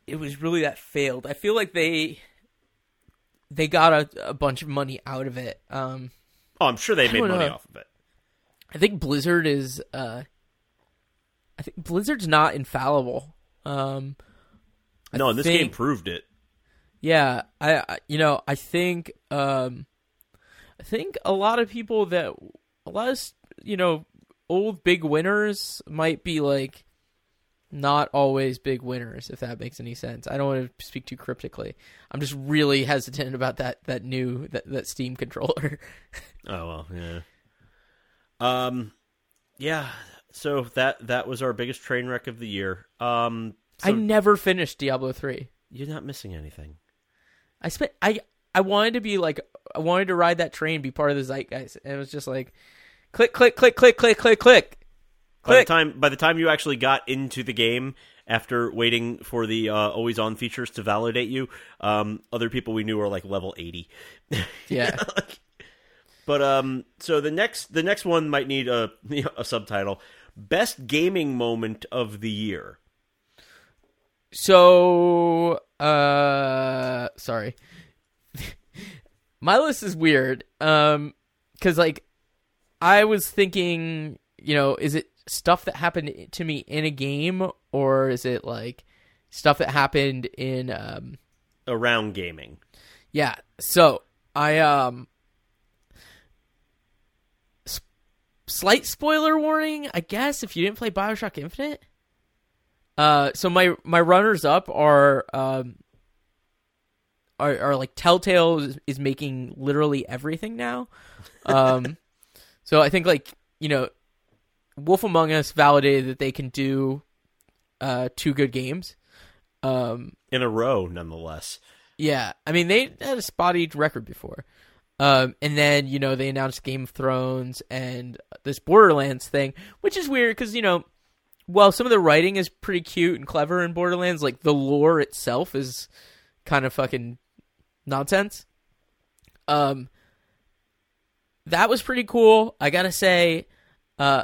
it was really that failed. I feel like they they got a, a bunch of money out of it. Um, oh, I'm sure they made money know. off of it. I think Blizzard is. Uh, I think Blizzard's not infallible. Um, no, I and this think, game proved it. Yeah, I, I you know I think um, I think a lot of people that a lot of you know old big winners might be like not always big winners, if that makes any sense. I don't want to speak too cryptically. I'm just really hesitant about that that new that, that Steam controller. Oh well, yeah. Um, yeah. So that that was our biggest train wreck of the year. Um, so I never finished Diablo three. You're not missing anything. I spent I I wanted to be like I wanted to ride that train, be part of the zeitgeist, and it was just like click click click click click click click. By the time by the time you actually got into the game, after waiting for the uh, always on features to validate you, um, other people we knew were like level eighty. Yeah. like, but um, so the next the next one might need a a subtitle: Best Gaming Moment of the Year. So, uh, sorry, my list is weird. Um, because like I was thinking, you know, is it stuff that happened to me in a game, or is it like stuff that happened in um around gaming? Yeah. So I um s- slight spoiler warning, I guess, if you didn't play BioShock Infinite. Uh, so my my runners up are um are are like Telltale is, is making literally everything now. Um, so I think like you know. Wolf Among Us validated that they can do uh, two good games. Um, in a row, nonetheless. Yeah. I mean, they had a spotty record before. Um, and then, you know, they announced Game of Thrones and this Borderlands thing, which is weird because, you know, while some of the writing is pretty cute and clever in Borderlands, like, the lore itself is kind of fucking nonsense. Um, that was pretty cool. I gotta say, uh,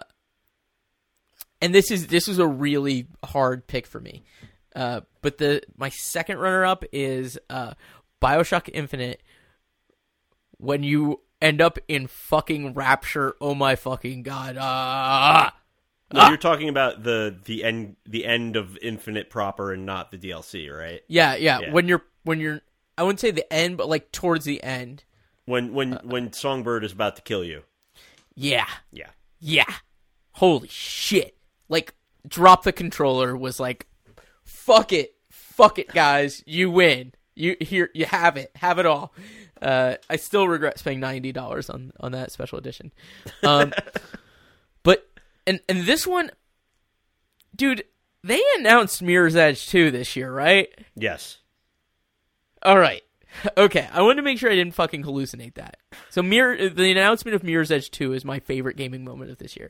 and this is this was a really hard pick for me. Uh, but the my second runner-up is uh, BioShock Infinite. When you end up in fucking Rapture, oh my fucking god! Ah, no, ah! You're talking about the the end the end of Infinite proper and not the D L C, right? Yeah, yeah. Yeah. When you're when you're, I wouldn't say the end, but like towards the end. When when Uh, when Songbird is about to kill you. Yeah, Yeah. yeah. Holy shit! Like, drop the controller was like, fuck it, fuck it, guys, you win. You here, you have it, have it all. Uh, I still regret spending ninety dollars on on that special edition. Um, but and and this one, dude, they announced Mirror's Edge two this year, right? Yes. All right. Okay, I wanted to make sure I didn't fucking hallucinate that. So, Mirror, the announcement of Mirror's Edge two is my favorite gaming moment of this year.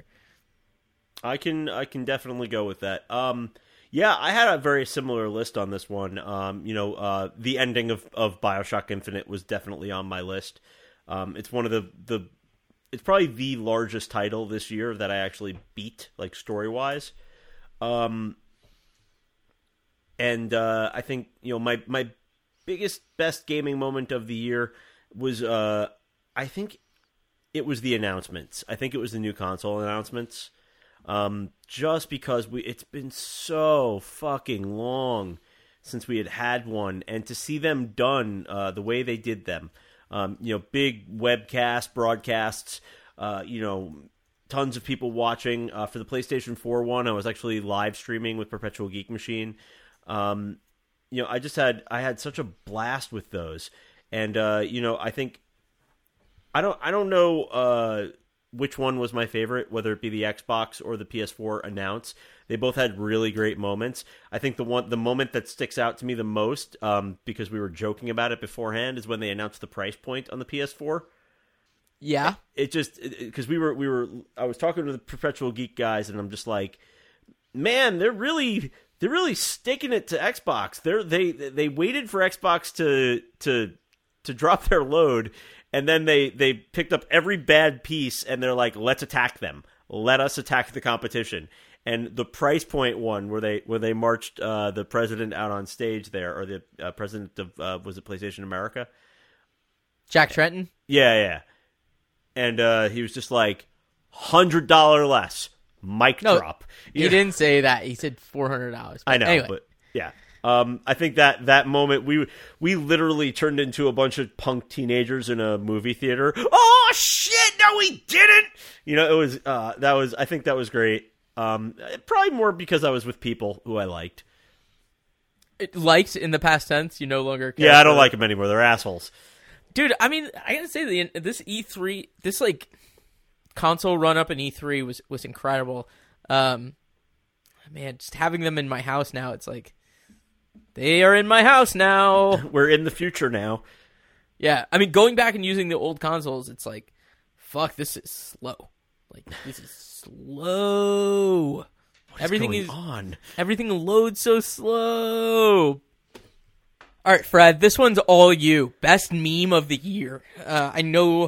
I can I can definitely go with that. Um, yeah, I had a very similar list on this one. Um, you know, uh, the ending of, of BioShock Infinite was definitely on my list. Um, it's one of the, the it's probably the largest title this year that I actually beat, like story wise. Um, and uh, I think you know my my biggest best gaming moment of the year was uh, I think it was the announcements. I think it was the new console announcements. Um, just because we, it's been so fucking long since we had had one, and to see them done uh, the way they did them, um, you know, big webcast broadcasts, uh, you know, tons of people watching. Uh, for the PlayStation four one, I was actually live streaming with Perpetual Geek Machine. Um, you know, I just had I had such a blast with those, and uh, you know, I think I don't I don't know. Uh, which one was my favorite, whether it be the Xbox or the P S four announce. They both had really great moments. I think the one, the moment that sticks out to me the most, um, because we were joking about it beforehand, is when they announced the price point on the P S four. Yeah. It just, because we were, we were, I was talking to the Perpetual Geek guys, and I'm just like, man, they're really, they're really sticking it to Xbox. They're, they, they waited for Xbox to, to, to drop their load. And then they, they picked up every bad piece, and they're like, let's attack them. Let us attack the competition. And the Price Point one, where they where they marched uh, the president out on stage there, or the uh, president of uh, was it PlayStation America? Jack Trenton. Yeah, yeah. And uh, he was just like hundred dollar less, mic No, drop. He You know? didn't say that. He said four hundred dollars. I know, anyway. but yeah. Um, I think that that moment we we literally turned into a bunch of punk teenagers in a movie theater. Oh shit! No, we didn't. You know, it was uh, that was. I think that was great. Um, probably more because I was with people who I liked. It, liked in the past tense. You no longer. Care Yeah, I don't for- like them anymore. They're assholes. Dude, I mean, I gotta say, the this E three, this like console run up in E three was was incredible. Um, man, just having them in my house now, it's like they are in my house now. We're in the future now. Yeah, I mean, going back and using the old consoles, it's like, fuck, this is slow. Like this is slow. What's Everything going is on. Everything loads so slow. All right, Fred, this one's all you. Best meme of the year. Uh, I know.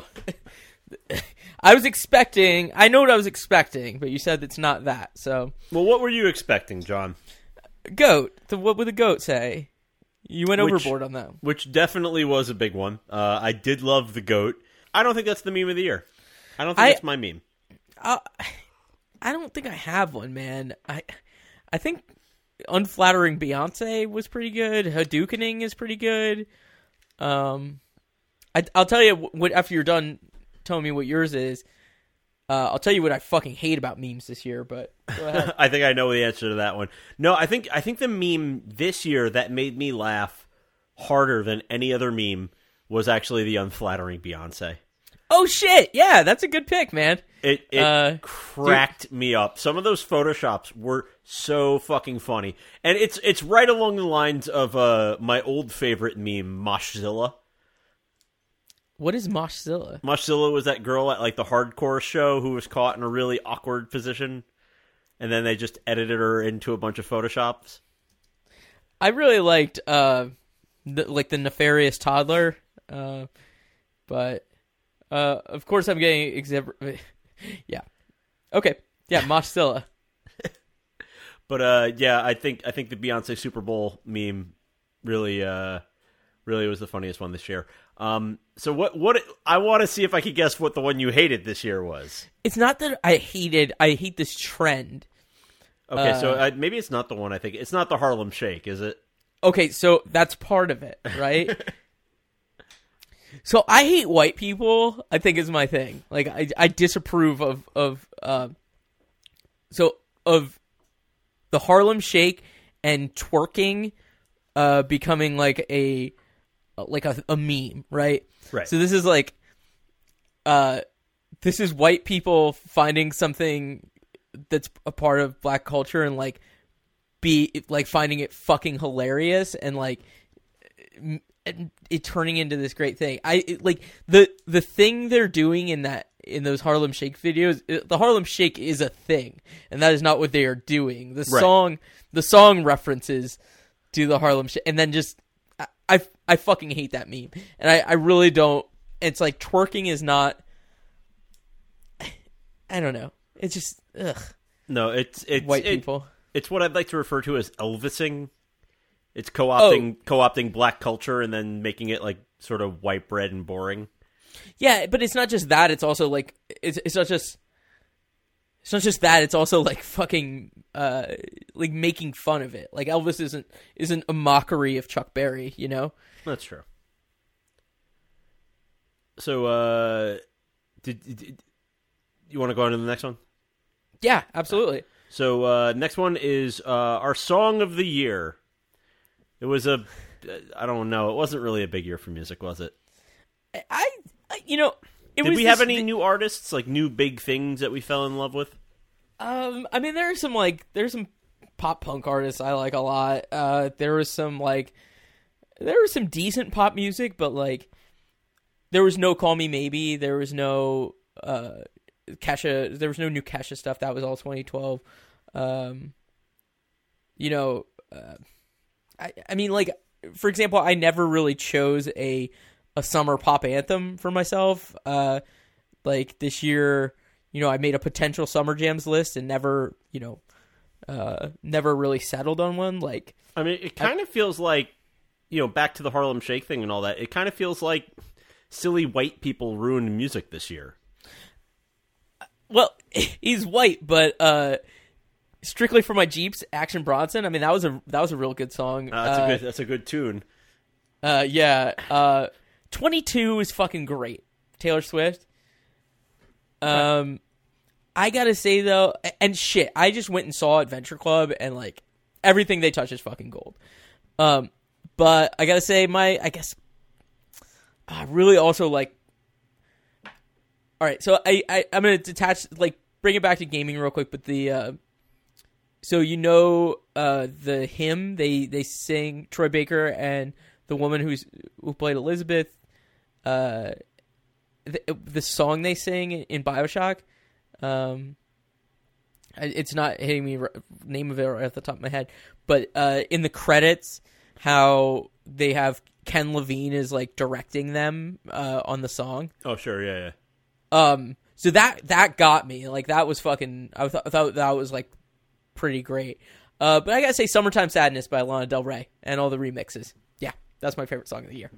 I was expecting. I know what I was expecting, but you said it's not that. So, Well, what were you expecting, John? goat. The, what would the goat say? You went Which- overboard on that. Which definitely was a big one. Uh, I did love the goat. I don't think that's the meme of the year. I don't think I- that's my meme. Uh, I don't think I have one, man. I, I think unflattering Beyonce was pretty good. Hadoukening is pretty good. Um, I, I'll tell you what after you're done telling me what yours is. Uh, I'll tell you what I fucking hate about memes this year. But go ahead. I think I know the answer to that one. No, I think I think the meme this year that made me laugh harder than any other meme was actually the unflattering Beyonce. Oh shit! Yeah, that's a good pick, man. It it Uh, cracked me up. Some of those photoshops were so fucking funny, and it's it's right along the lines of uh, my old favorite meme, Moshzilla. What is Moshzilla? Moshzilla was that girl at like the hardcore show who was caught in a really awkward position, and then they just edited her into a bunch of photoshops. I really liked uh, the, like the nefarious toddler, uh, but uh, of course I'm getting exhibit. Yeah, okay, yeah, Moshzilla. But uh, yeah, I think I think the Beyonce Super Bowl meme really uh, really was the funniest one this year. Um, so what what I want to see if I could guess what the one you hated this year was. It's not that I hated. I hate this trend. Okay, Uh, so uh, maybe it's not the one I think. It's not the Harlem Shake, is it? Okay, so that's part of it, right? So I hate white people, I think is my thing. Like I, I disapprove of of uh, so of the Harlem Shake and twerking uh, becoming like a like a, a meme, right? Right. So this is like uh, this is white people finding something that's a part of black culture and like be like finding it fucking hilarious and like m- and it turning into this great thing. I it, like the the thing they're doing in that in those Harlem Shake videos. It, the Harlem Shake is a thing, and that is not what they are doing. The Right. song, the song references to the Harlem Shake, and then just I I, I fucking hate that meme, and I, I really don't. It's like twerking is not. I don't know. It's just ugh. No, it's it's White it- people. It's what I'd like to refer to as Elvising. It's co-opting Oh. co-opting black culture and then making it like sort of white bread and boring. Yeah, but it's not just that. It's also like it's it's not just it's not just that. It's also like fucking uh like making fun of it. Like Elvis isn't isn't a mockery of Chuck Berry, you know? That's true. So, uh, did, did you want to go on to the next one? Yeah, absolutely. So, uh, next one is uh, our song of the year. It was a, I don't know, it wasn't really a big year for music, was it? I, I you know, it Did was we have this- any new artists, like new big things that we fell in love with? Um, I mean, there are some like there's some pop punk artists I like a lot. Uh, there was some like there was some decent pop music, but like there was no Call Me Maybe. There was no uh Kesha. There was no new Kesha stuff. That was all twenty twelve. Um, you know, uh, I I mean, like for example, I never really chose a a summer pop anthem for myself. Uh, like this year. You know, I made a potential Summer Jams list and never, you know, uh, never really settled on one. Like, I mean, it kind of feels like, you know, back to the Harlem Shake thing and all that. It kind of feels like silly white people ruined music this year. Well, he's white, but uh, Strictly for My Jeeps, Action Bronson. I mean, that was a that was a real good song. Uh, that's uh, a good. That's a good tune. Uh, yeah. Uh, twenty-two is fucking great. Taylor Swift. Um, I gotta say though, and shit, I just went and saw Adventure Club, and like everything they touch is fucking gold. Um, but I gotta say, my I guess I really also like. All right, so I, I I'm gonna detach, like, bring it back to gaming real quick, but the uh, so you know uh the hymn they they sing, Troy Baker and the woman who's who played Elizabeth, uh, the, the song they sing in BioShock, um, it's not hitting me name of it right off the top of my head, but uh, in the credits, how they have Ken Levine is like directing them uh on the song. Oh sure, yeah, yeah. Um, so that, that got me, like, that was fucking, I, th- I thought that was, like, pretty great. Uh, but I gotta say Summertime Sadness by Lana Del Rey and all the remixes. Yeah, that's my favorite song of the year.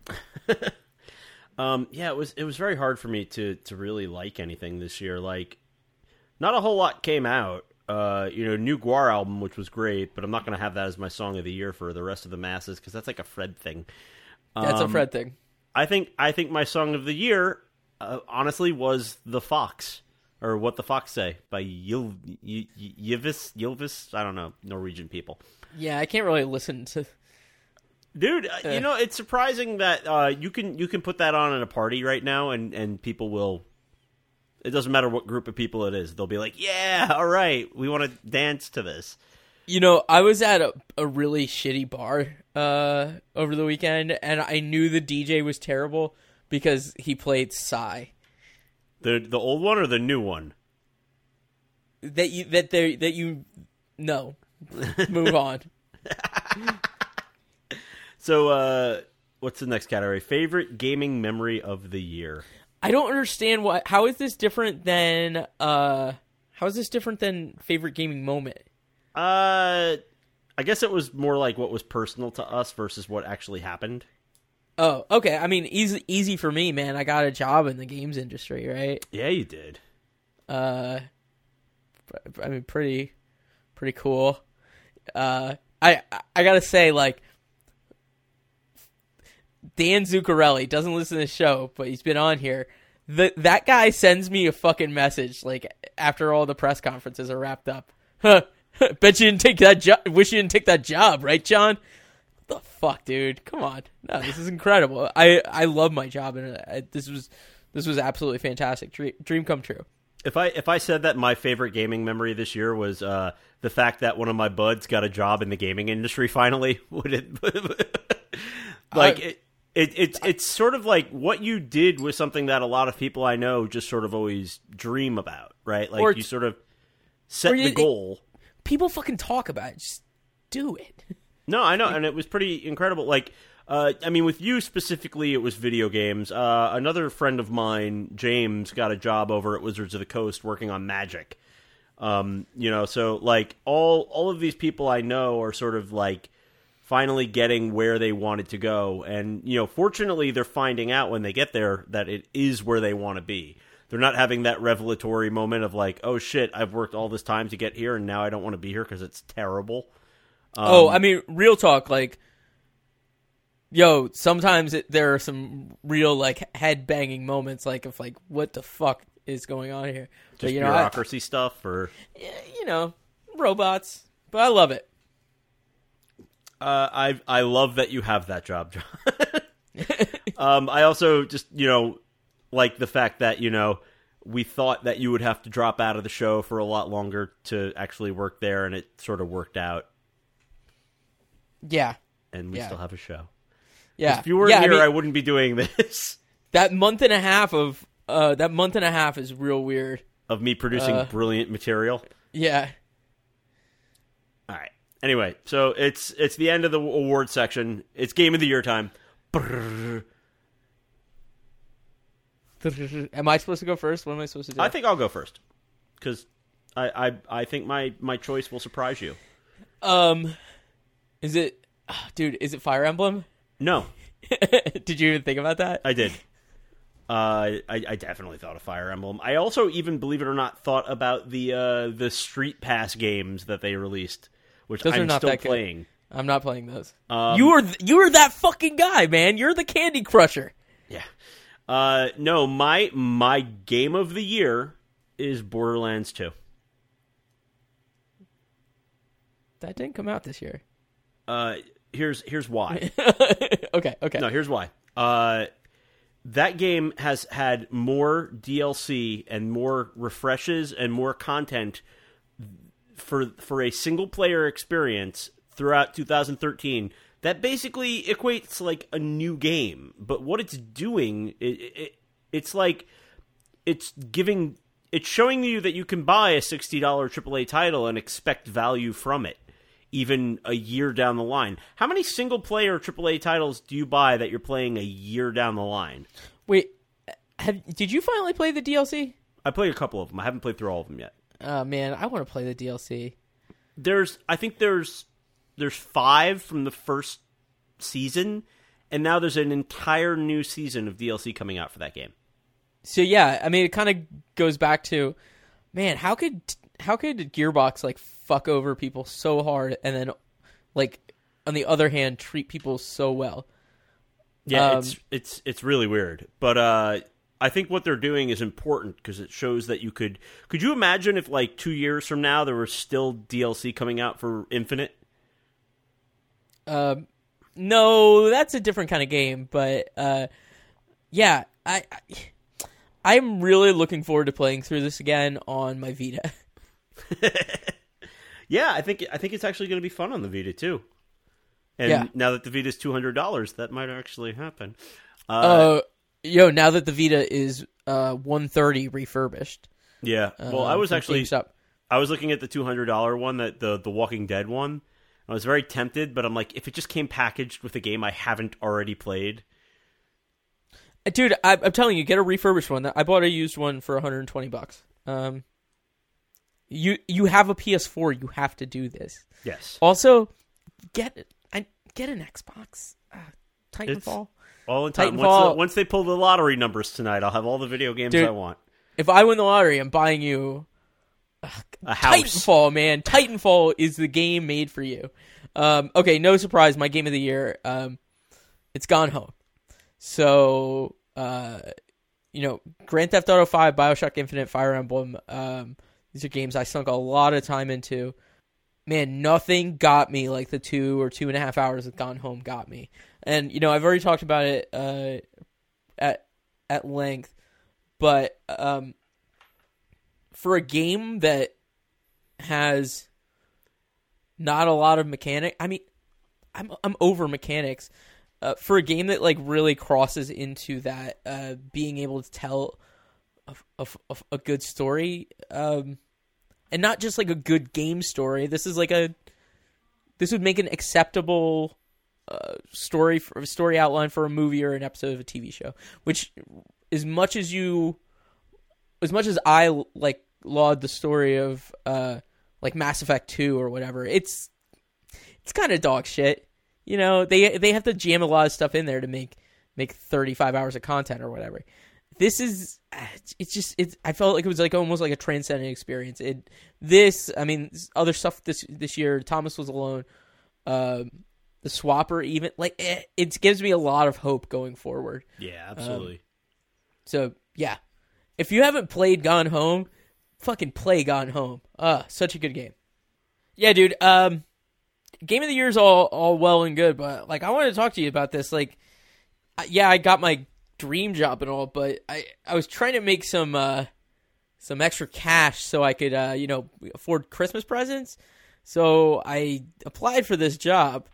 um, yeah, it was, it was very hard for me to, to really like anything this year. Like, not a whole lot came out. Uh, you know, new Gwar album, which was great, but I'm not gonna have that as my song of the year for the rest of the masses, because that's like a Fred thing. Um, That's a Fred thing. I think, I think my song of the year, Uh, honestly, was The Fox, or What the Fox Say, by Yil- y- y- Ylvis, Ylvis, I don't know, Norwegian people. Yeah, I can't really listen to... Dude, uh, you know, it's surprising that uh, you can you can put that on at a party right now, and, and people will... It doesn't matter what group of people it is. They'll be like, yeah, all right, we want to dance to this. You know, I was at a, a really shitty bar uh, over the weekend, and I knew the D J was terrible, because he played Psy. The the old one or the new one? That you that they that you no. Move on. So uh, what's the next category? Favorite gaming memory of the year. I don't understand why. How is this different than uh? How is this different than favorite gaming moment? Uh, I guess it was more like what was personal to us versus what actually happened. Oh, okay. I mean, easy, easy for me, man. I got a job in the games industry, right? Yeah, you did. Uh, I mean, pretty, pretty cool. Uh, I, I gotta say, like, Dan Zuccarelli doesn't listen to the show, but he's been on here. The, that guy sends me a fucking message, like, after all the press conferences are wrapped up. Huh, bet you didn't take that job. Wish you didn't take that job, right, John? The fuck, dude! Come on, no, this is incredible. I, I love my job, and I, this was this was absolutely fantastic. Dream, dream come true. If I if I said that my favorite gaming memory this year was uh, the fact that one of my buds got a job in the gaming industry finally, would it? like I, it, it it's it's sort of like what you did was something that a lot of people I know just sort of always dream about, right? Like you sort of set you, the goal. It, people fucking talk about it. Just do it. No, I know, and it was pretty incredible. Like, uh, I mean, with you specifically, it was video games. Uh, another friend of mine, James, got a job over at Wizards of the Coast working on Magic. Um, you know, so like all all of these people I know are sort of like finally getting where they wanted to go, and you know, fortunately, they're finding out when they get there that it is where they want to be. They're not having that revelatory moment of like, oh shit, I've worked all this time to get here, and now I don't want to be here because it's terrible. Um, oh, I mean, real talk, like, yo, sometimes it, there are some real, like, head-banging moments, like, of, like, what the fuck is going on here? Just but, you know, bureaucracy I, stuff, or... You know, robots, but I love it. Uh, I I love that you have that job, John. um, I also just, you know, like the fact that, you know, we thought that you would have to drop out of the show for a lot longer to actually work there, and it sort of worked out. Yeah. And we yeah. still have a show. Yeah. If you weren't yeah, here, I, mean, I wouldn't be doing this. That month and a half of uh, that month and a half is real weird. Of me producing uh, brilliant material. Yeah. All right. Anyway, so it's it's the end of the award section. It's Game of the Year time. Brrr. Am I supposed to go first? What am I supposed to do? I think I'll go first. Because I, I, I think my, my choice will surprise you. Um, is it, dude? Is it Fire Emblem? No. Did you even think about that? I did. Uh, I, I definitely thought of Fire Emblem. I also, even believe it or not, thought about the uh, the Street Pass games that they released, which Those I'm are not still that good. playing. I'm not playing those. Um, you were you were that fucking guy, man. You're the Candy Crusher. Yeah. Uh, no, my my game of the year is Borderlands two. That didn't come out this year. Uh, here's here's why. okay, okay. No, here's why. Uh, that game has had more D L C and more refreshes and more content for for a single player experience throughout two thousand thirteen. That basically equates to like a new game. But what it's doing, it, it, it's like it's giving, it's showing you that you can buy a sixty dollars triple A title and expect value from it, even a year down the line. How many single-player triple A titles do you buy that you're playing a year down the line? Wait, have, did you finally play the D L C? I played a couple of them. I haven't played through all of them yet. Oh, man, I want to play the D L C. There's, I think there's, there's five from the first season, and now there's an entire new season of D L C coming out for that game. So, yeah, I mean, it kind of goes back to, man, how could how could Gearbox, like, fuck over people so hard and then, like, on the other hand, treat people so well? Yeah, Um, it's it's it's really weird. But uh, I think what they're doing is important because it shows that you could... Could you imagine if, like, two years from now there was still D L C coming out for Infinite? Um, no, that's a different kind of game, but, uh, yeah, I... I I'm really looking forward to playing through this again on my Vita. Yeah, I think I think it's actually going to be fun on the Vita too. And Yeah. now that the Vita's two hundred dollars, that might actually happen. Uh, Uh, yo, now that the Vita is uh one thirty refurbished. yeah. Well, uh, I was from actually GameStop. I was looking at the two hundred dollars one, that the the Walking Dead one. I was very tempted, but I'm like, if it just came packaged with a game I haven't already played. Dude, I, I'm telling you, get a refurbished one. I bought a used one for one hundred twenty bucks. Um, you you have a P S four, you have to do this. Yes. Also, get I get an Xbox. Uh, Titanfall. All in time. Titanfall- Once, the, once they pull the lottery numbers tonight, I'll have all the video games Dude, I want. If I win the lottery, I'm buying you A house. Titanfall, man. Titanfall is the game made for you. Um, okay, no surprise. My game of the year, um, it's Gone Home. So, uh, you know, Grand Theft Auto five, BioShock Infinite, Fire Emblem, um, these are games I sunk a lot of time into. Man, nothing got me like the two or two and a half hours that Gone Home got me. And, you know, I've already talked about it uh, at at length, but um, for a game that has not a lot of mechanic, I mean, I'm I'm over mechanics. Uh, for a game that like really crosses into that, uh, being able to tell a, a, a, a good story, um, and not just like a good game story. This is like a this would make an acceptable uh, story for story outline for a movie or an episode of a T V show. Which, as much as you, as much as I like laud the story of uh, like Mass Effect two or whatever, it's it's kind of dog shit. You know, they they have to jam a lot of stuff in there to make make thirty-five hours of content or whatever. This is, it's just, it's, I felt like it was like almost like a transcendent experience. It, this, I mean, other stuff this this year, Thomas Was Alone, um, the Swapper even, like, it, it gives me a lot of hope going forward. Yeah, absolutely. Um, so, yeah. If you haven't played Gone Home, fucking play Gone Home. Uh, such a good game. Yeah, dude, um... Game of the year is all, all well and good, but like I wanted to talk to you about this. Like, yeah, I got my dream job and all, but I, I was trying to make some uh, some extra cash so I could uh, you know afford Christmas presents. So I applied for this job.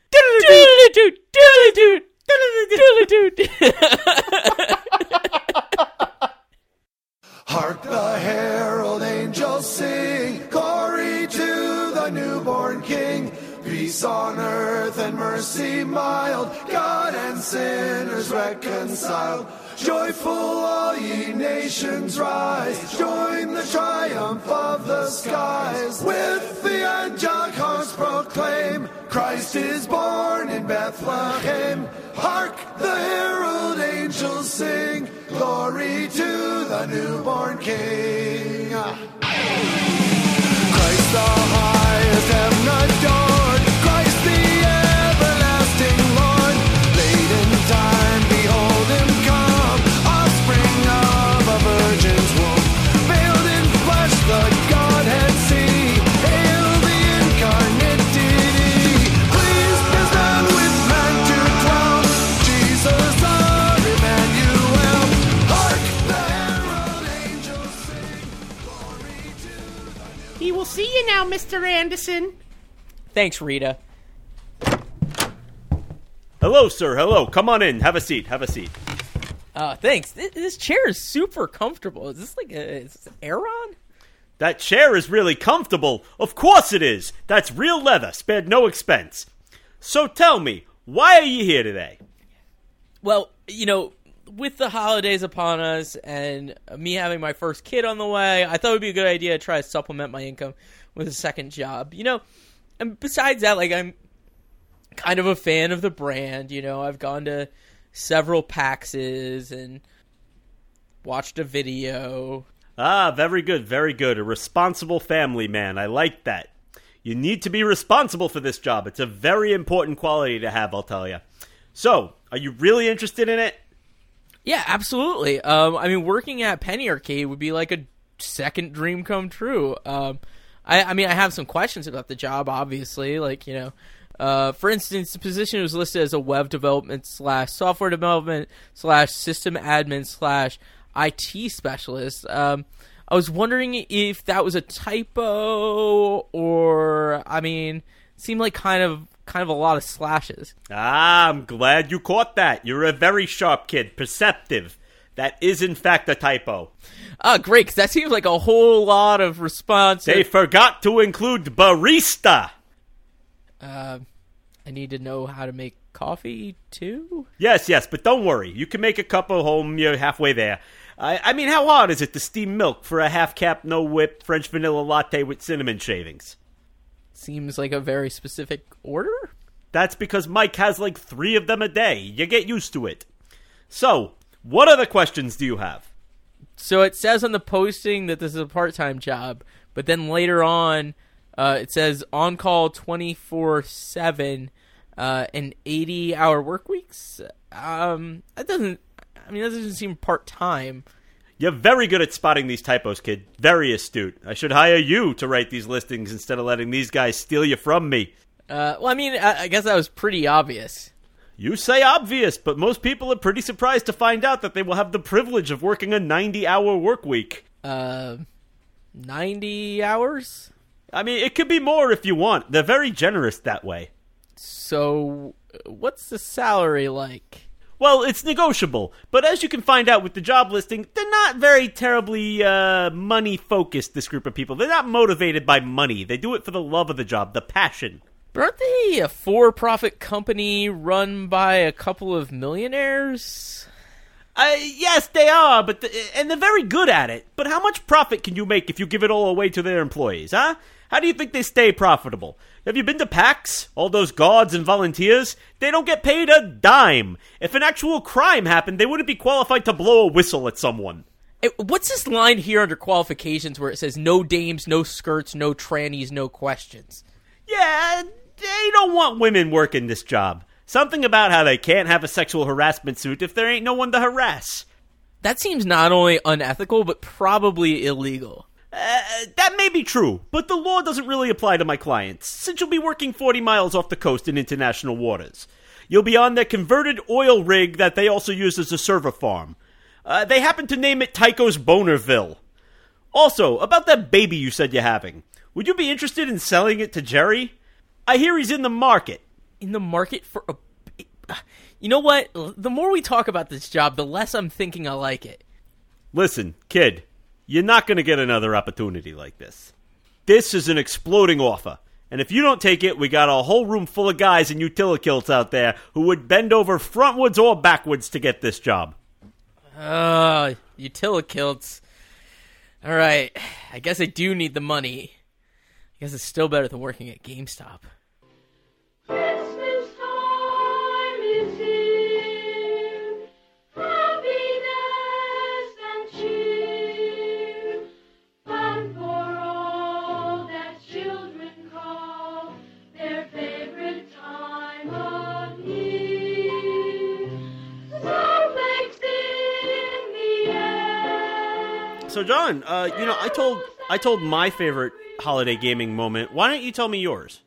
Hark the herald angels sing, glory to the newborn King. Peace on earth and mercy mild, God and sinners reconciled. reconciled. Joyful all ye nations rise, join the triumph of the skies. With the angelic hearts proclaim, Christ is born in Bethlehem. Hark, the herald angels sing, glory to the newborn King. Christ the highest heaven adored, Christ the everlasting Lord. Late in time, behold him come, offspring of a virgin's womb. Veiled in flesh, the Godhead see, hail the incarnate deity. Pleased as man with man to dwell, Jesus our Emmanuel. Hark, the herald angels sing, glory to the... He will see you now, Mister Anderson. Thanks, Rita. Hello, sir. Hello. Come on in. Have a seat. Have a seat. Uh, thanks. This, this chair is super comfortable. Is this like a is this air on? That chair is really comfortable. Of course it is. That's real leather, spared no expense. So tell me, why are you here today? Well, you know, with the holidays upon us and me having my first kid on the way, I thought it would be a good idea to try to supplement my income with a second job. You know, and besides that, like, I'm kind of a fan of the brand. You know, I've gone to several PAXs and watched a video. Ah, very good, very good. A responsible family man. I like that. You need to be responsible for this job. It's a very important quality to have, I'll tell you. So, are you really interested in it? Yeah, absolutely. Um, I mean, working at Penny Arcade would be like a second dream come true. Um, I, I mean, I have some questions about the job, obviously. Like, you know, uh, for instance, the position was listed as a web development slash software development slash system admin slash I T specialist. Um, I was wondering if that was a typo or, I mean, it seemed like kind of kind of a lot of slashes. Ah, I'm glad you caught that. You're a very sharp kid, perceptive. That is, in fact, a typo. Ah, great, because that seems like a whole lot of response. They forgot to include barista. Uh, I need to know how to make coffee, too? Yes, yes, but don't worry. You can make a cup at home. You're halfway there. I, I mean, how hard is it to steam milk for a half-cap, no-whip French vanilla latte with cinnamon shavings? Seems like a very specific order? That's because Mike has like three of them a day. You get used to it. So, what other questions do you have? So it says on the posting that this is a part-time job, but then later on, uh, it says on-call twenty-four seven uh, and eighty-hour work weeks. Um, that doesn't, I mean, that doesn't seem part-time. You're very good at spotting these typos, kid. Very astute. I should hire you to write these listings instead of letting these guys steal you from me. Uh, well, I mean, I, I guess that was pretty obvious. You say obvious, but most people are pretty surprised to find out that they will have the privilege of working a ninety-hour work week. Uh, ninety hours? I mean, it could be more if you want. They're very generous that way. So, what's the salary like? Well, it's negotiable, but as you can find out with the job listing, they're not very terribly uh, money-focused, this group of people. They're not motivated by money. They do it for the love of the job, the passion. But aren't they a for-profit company run by a couple of millionaires? Uh, yes, they are, but the, and they're very good at it. But how much profit can you make if you give it all away to their employees, huh? How do you think they stay profitable? Have you been to PAX? All those guards and volunteers? They don't get paid a dime. If an actual crime happened, they wouldn't be qualified to blow a whistle at someone. Hey, what's this line here under qualifications where it says no dames, no skirts, no trannies, no questions? Yeah, they don't want women working this job. Something about how they can't have a sexual harassment suit if there ain't no one to harass. That seems not only unethical, but probably illegal. Uh, that may be true, but the law doesn't really apply to my clients, since you'll be working forty miles off the coast in international waters. You'll be on their converted oil rig that they also use as a server farm. Uh, they happen to name it Tycho's Bonerville. Also, about that baby you said you're having, would you be interested in selling it to Jerry? I hear he's in the market. In the market for a... You know what? The more we talk about this job, the less I'm thinking I like it. Listen, kid, you're not going to get another opportunity like this. This is an exploding offer, And if you don't take it, we got a whole room full of guys in utility-kilts out there who would bend over frontwards or backwards to get this job. Uh, utility-kilts. All right. I guess I do need the money. I guess it's still better than working at GameStop. Christmas time is here, happiness and cheer, fun for all that children call their favorite time of year. Snowflakes in the air. So, John, uh, you know, I told I told my favorite holiday gaming moment. Why don't you tell me yours?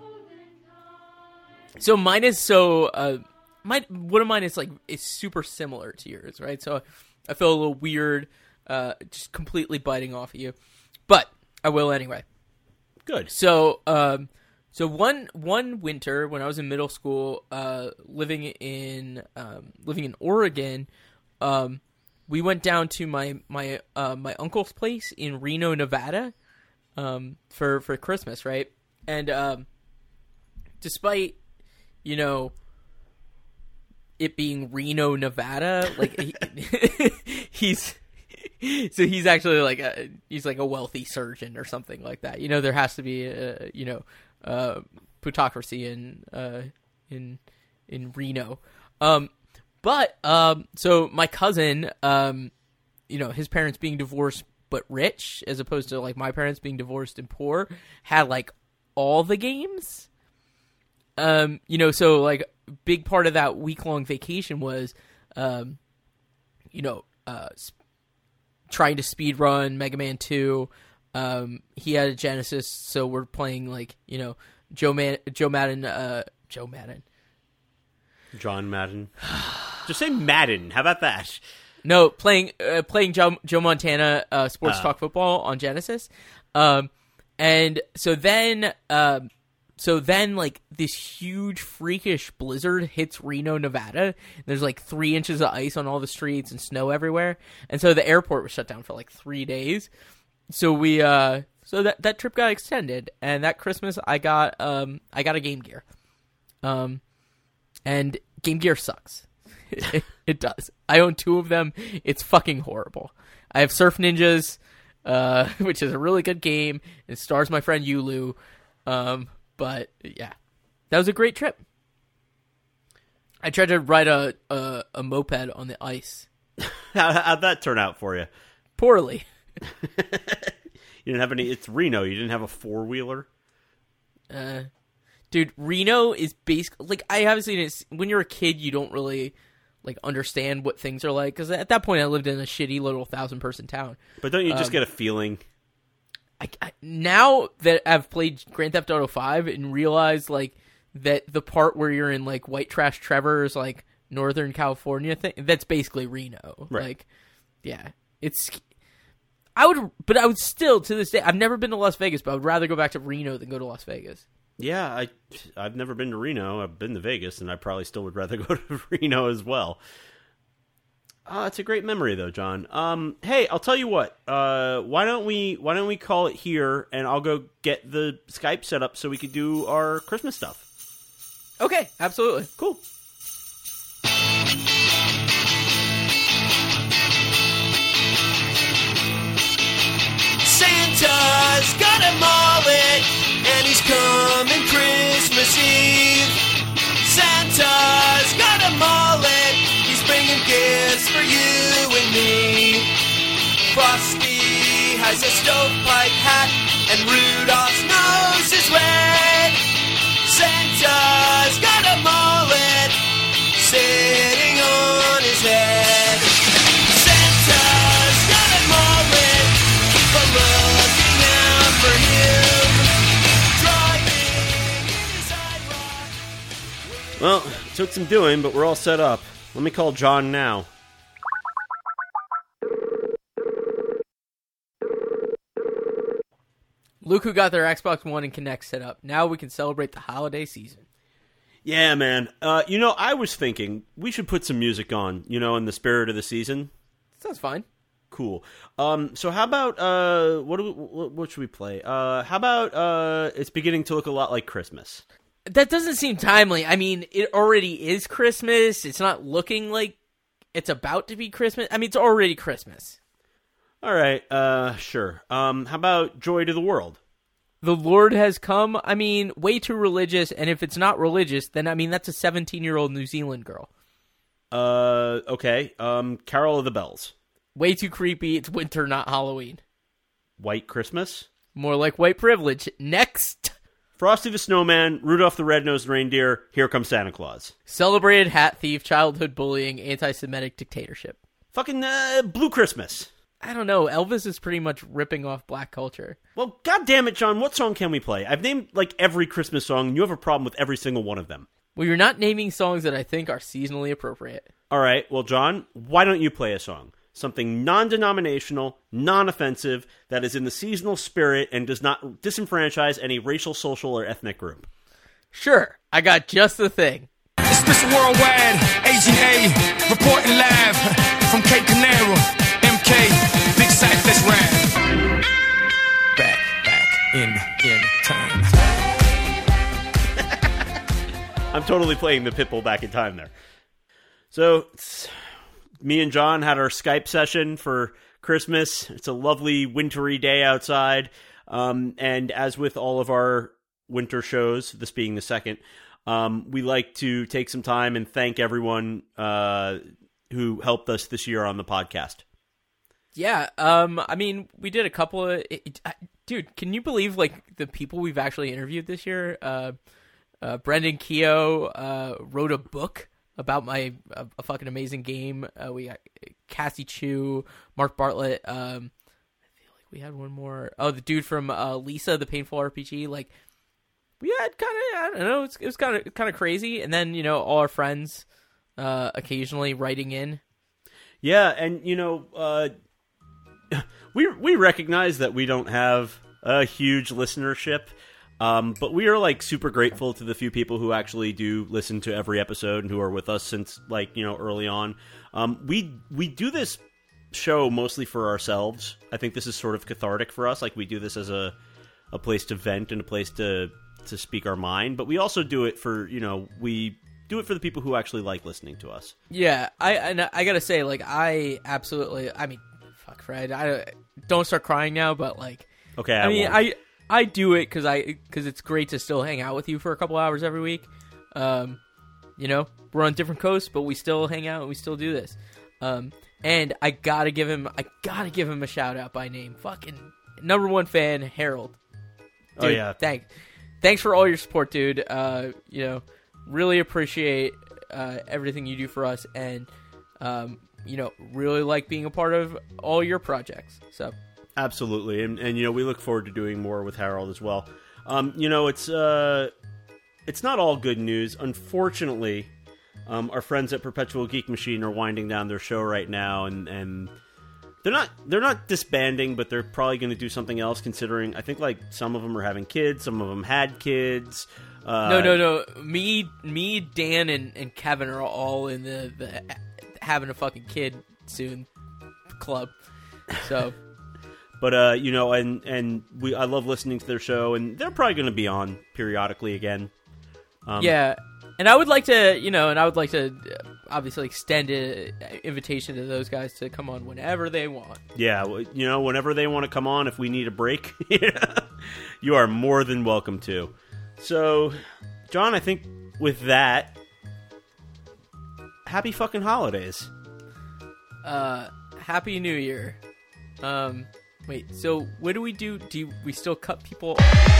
So mine is so uh, my one of mine is like is super similar to yours, right? So I feel a little weird, uh, just completely biting off of you, but I will anyway. Good. So, um, so one one winter when I was in middle school, uh, living in um, living in Oregon, um, we went down to my my uh, my uncle's place in Reno, Nevada, um, for for Christmas, right? And um, despite you know, it being Reno, Nevada, like he, he's so he's actually like a he's like a wealthy surgeon or something like that. You know, there has to be a, you know uh, plutocracy in uh, in in Reno. Um, but um, so my cousin, um, you know, his parents being divorced but rich, as opposed to like my parents being divorced and poor, had like all the games. Um, you know, so like big part of that week long vacation was, um, you know, uh, sp- trying to speed run Mega Man two. Um, he had a Genesis, so we're playing like, you know, Joe Man, Joe Madden, uh, Joe Madden, John Madden. Just say Madden. How about that? No, playing, uh, playing Joe, Joe Montana, uh, Sports Uh. Talk Football on Genesis. Um, and so then, um, So then, like, this huge, freakish blizzard hits Reno, Nevada. There's, like, three inches of ice on all the streets and snow everywhere. And so the airport was shut down for, like, three days. So we, uh, so that, that trip got extended. And that Christmas, I got, um, I got a Game Gear. Um, and Game Gear sucks. it, it does. I own two of them. It's fucking horrible. I have Surf Ninjas, uh, which is a really good game. It stars my friend Yulu. Um... But, yeah, that was a great trip. I tried to ride a a, a moped on the ice. How, how'd that turn out for you? Poorly. You didn't have any... It's Reno. You didn't have a four-wheeler? Uh, dude, Reno is basically... Like, I obviously didn't... When you're a kid, you don't really, like, understand what things are like. Because at that point, I lived in a shitty little thousand-person town. But don't you just Um, get a feeling... I, I, now that I've played Grand Theft Auto five and realized like that the part where you're in like White Trash Trevor's like Northern California thing, that's basically Reno. Right. Like, yeah, it's. I would, but I would still to this day. I've never been to Las Vegas, but I would rather go back to Reno than go to Las Vegas. Yeah, I, I've never been to Reno. I've been to Vegas, and I probably still would rather go to Reno as well. Uh, it's a great memory, though, John. Um, hey, I'll tell you what. Uh, why don't we Why don't we call it here, and I'll go get the Skype set up so we could do our Christmas stuff. Okay, absolutely, cool. Santa's got a mullet, and he's coming Christmas Eve. Santa's got a mullet, he's bringing gifts for you and me. Frosty has a stovepipe hat, and Rudolph's nose is red. Santa's got a mullet, sitting on his head. Santa's got a mullet, keep on looking out for him. Driving in his IROC. Well, it took some doing, but we're all set up. Let me call John now. Luke, who got their Xbox One and Kinect set up. Now we can celebrate the holiday season. Yeah, man. Uh, you know, I was thinking we should put some music on, you know, in the spirit of the season. Sounds fine. Cool. Um, so how about uh, what do we, what, what should we play? Uh, how about uh, it's beginning to look a lot like Christmas. That doesn't seem timely. I mean, it already is Christmas. It's not looking like it's about to be Christmas. I mean, it's already Christmas. All right. Uh, sure. Um, how about Joy to the World? The Lord has come. I mean, way too religious. And if it's not religious, then I mean that's a seventeen-year-old New Zealand girl. Uh, okay. Um, Carol of the Bells. Way too creepy. It's winter, not Halloween. White Christmas. More like white privilege. Next. Frosty the Snowman, Rudolph the Red-Nosed Reindeer, Here Comes Santa Claus. Celebrated hat thief, childhood bullying, anti-Semitic dictatorship. Fucking uh, Blue Christmas. I don't know. Elvis is pretty much ripping off black culture. Well, goddamn it, John, what song can we play? I've named, like, every Christmas song, and you have a problem with every single one of them. Well, you're not naming songs that I think are seasonally appropriate. All right, well, John, why don't you play a song? Something non-denominational, non-offensive, that is in the seasonal spirit and does not disenfranchise any racial, social, or ethnic group. Sure, I got just the thing. It's Mister Worldwide, Agent A, reporting live from Cape Canaveral, M K, Big Sight, let's ride. Back, back, in, in time. I'm totally playing the Pitbull Back in Time there. So, me and John had our Skype session for Christmas. It's a lovely wintry day outside. Um, and as with all of our winter shows, this being the second, um, we like to take some time and thank everyone uh, who helped us this year on the podcast. Yeah, um, I mean, we did a couple of... It, it, I, dude, can you believe, like, the people we've actually interviewed this year? Uh, uh, Brendan Keogh uh, wrote a book about my a, a fucking amazing game. Uh, we got Cassie Chu, Mark Bartlett. Um, I feel like we had one more. Oh, the dude from uh, Lisa, the Painful R P G. Like, we had kind of, I don't know, it's, it was kind of kind of crazy. And then, you know, all our friends uh, occasionally writing in. Yeah, and, you know, uh, we we recognize that we don't have a huge listenership. Um, but we are, like, super grateful to the few people who actually do listen to every episode and who are with us since, like, you know, early on. Um, we we do this show mostly for ourselves. I think this is sort of cathartic for us. Like, we do this as a, a place to vent and a place to, to speak our mind. But we also do it for, you know, we do it for the people who actually like listening to us. Yeah, I and I gotta say, like, I absolutely, I mean, fuck, Fred, I don't start crying now, but, like, Okay, I, I mean, won't. I... I do it because I because it's great to still hang out with you for a couple hours every week. Um, you know, we're on different coasts, but we still hang out and we still do this. Um, and I gotta give him I gotta give him a shout out by name. Fucking number one fan, Harold. Dude, Oh, yeah. Thanks, thanks for all your support, dude. Uh, you know, really appreciate uh, everything you do for us, and um, you know, really like being a part of all your projects. So. Absolutely, and and you know we look forward to doing more with Harold as well. Um, you know it's uh, it's not all good news. Unfortunately, um, our friends at Perpetual Geek Machine are winding down their show right now, and, and they're not they're not disbanding, but they're probably going to do something else. Considering I think like some of them are having kids, some of them had kids. Uh, No, no, no. Me, me, Dan, and, and Kevin are all in the, the having a fucking kid soon club. So. But, uh, you know, and, and we I love listening to their show, and they're probably going to be on periodically again. Um, Yeah, and I would like to, you know, and I would like to uh, obviously extend an invitation to those guys to come on whenever they want. Yeah, well, you know, whenever they want to come on, if we need a break, you are more than welcome to. So, John, I think with that, happy fucking holidays. Uh, Happy New Year. Um, wait, so what do we do? Do you, we still cut people?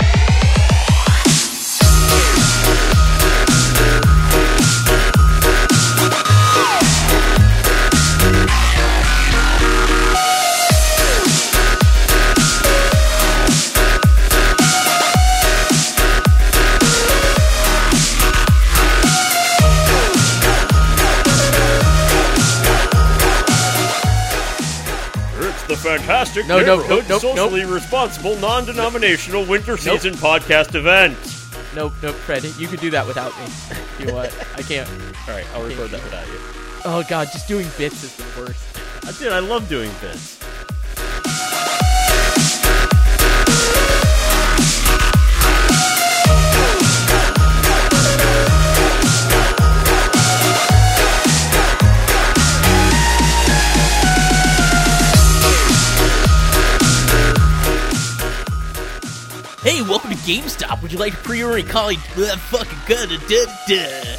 The fantastic No, no, neighborhood, nope, nope, socially responsible, non-denominational winter season podcast event. Nope, nope, Fred, you could do that without me. You know what? I can't. All right, I'll record that without you. Oh god, just doing bits is the worst. Dude, I love doing bits. Hey, welcome to GameStop. Would you like to pre-order a Call uh, fucking good? Da, da.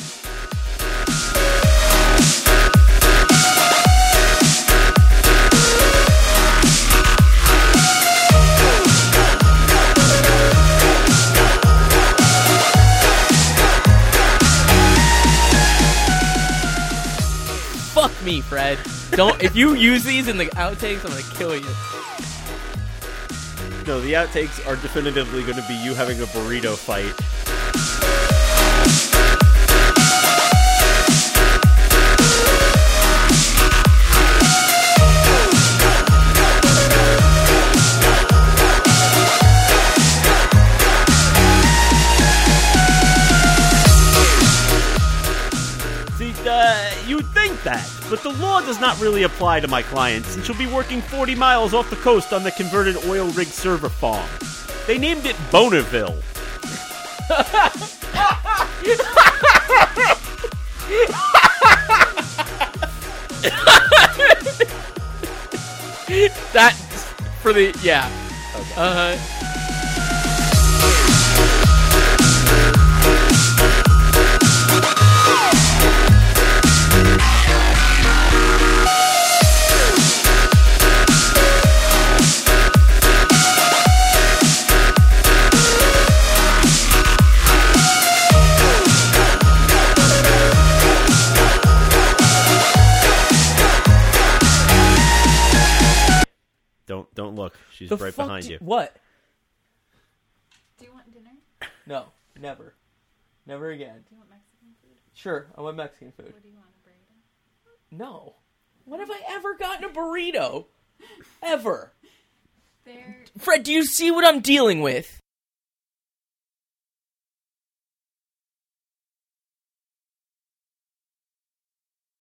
Fuck me, Fred. Don't. If you use these in the outtakes, I'm gonna kill you. No, the outtakes are definitively going to be you having a burrito fight. See, uh, you'd think that, but the law does not really apply to my client, since you'll be working forty miles off the coast on the converted oil rig server farm. They named it Bonerville. That for the yeah. Okay. Uh. Don't don't look. She's The right fuck behind do- you. What? Do you want dinner? No, never, never again. Do you want Mexican food? Sure, I want Mexican food. What do you want, a burrito? No. When have I ever gotten a burrito? Ever? There. Fred, do you see what I'm dealing with?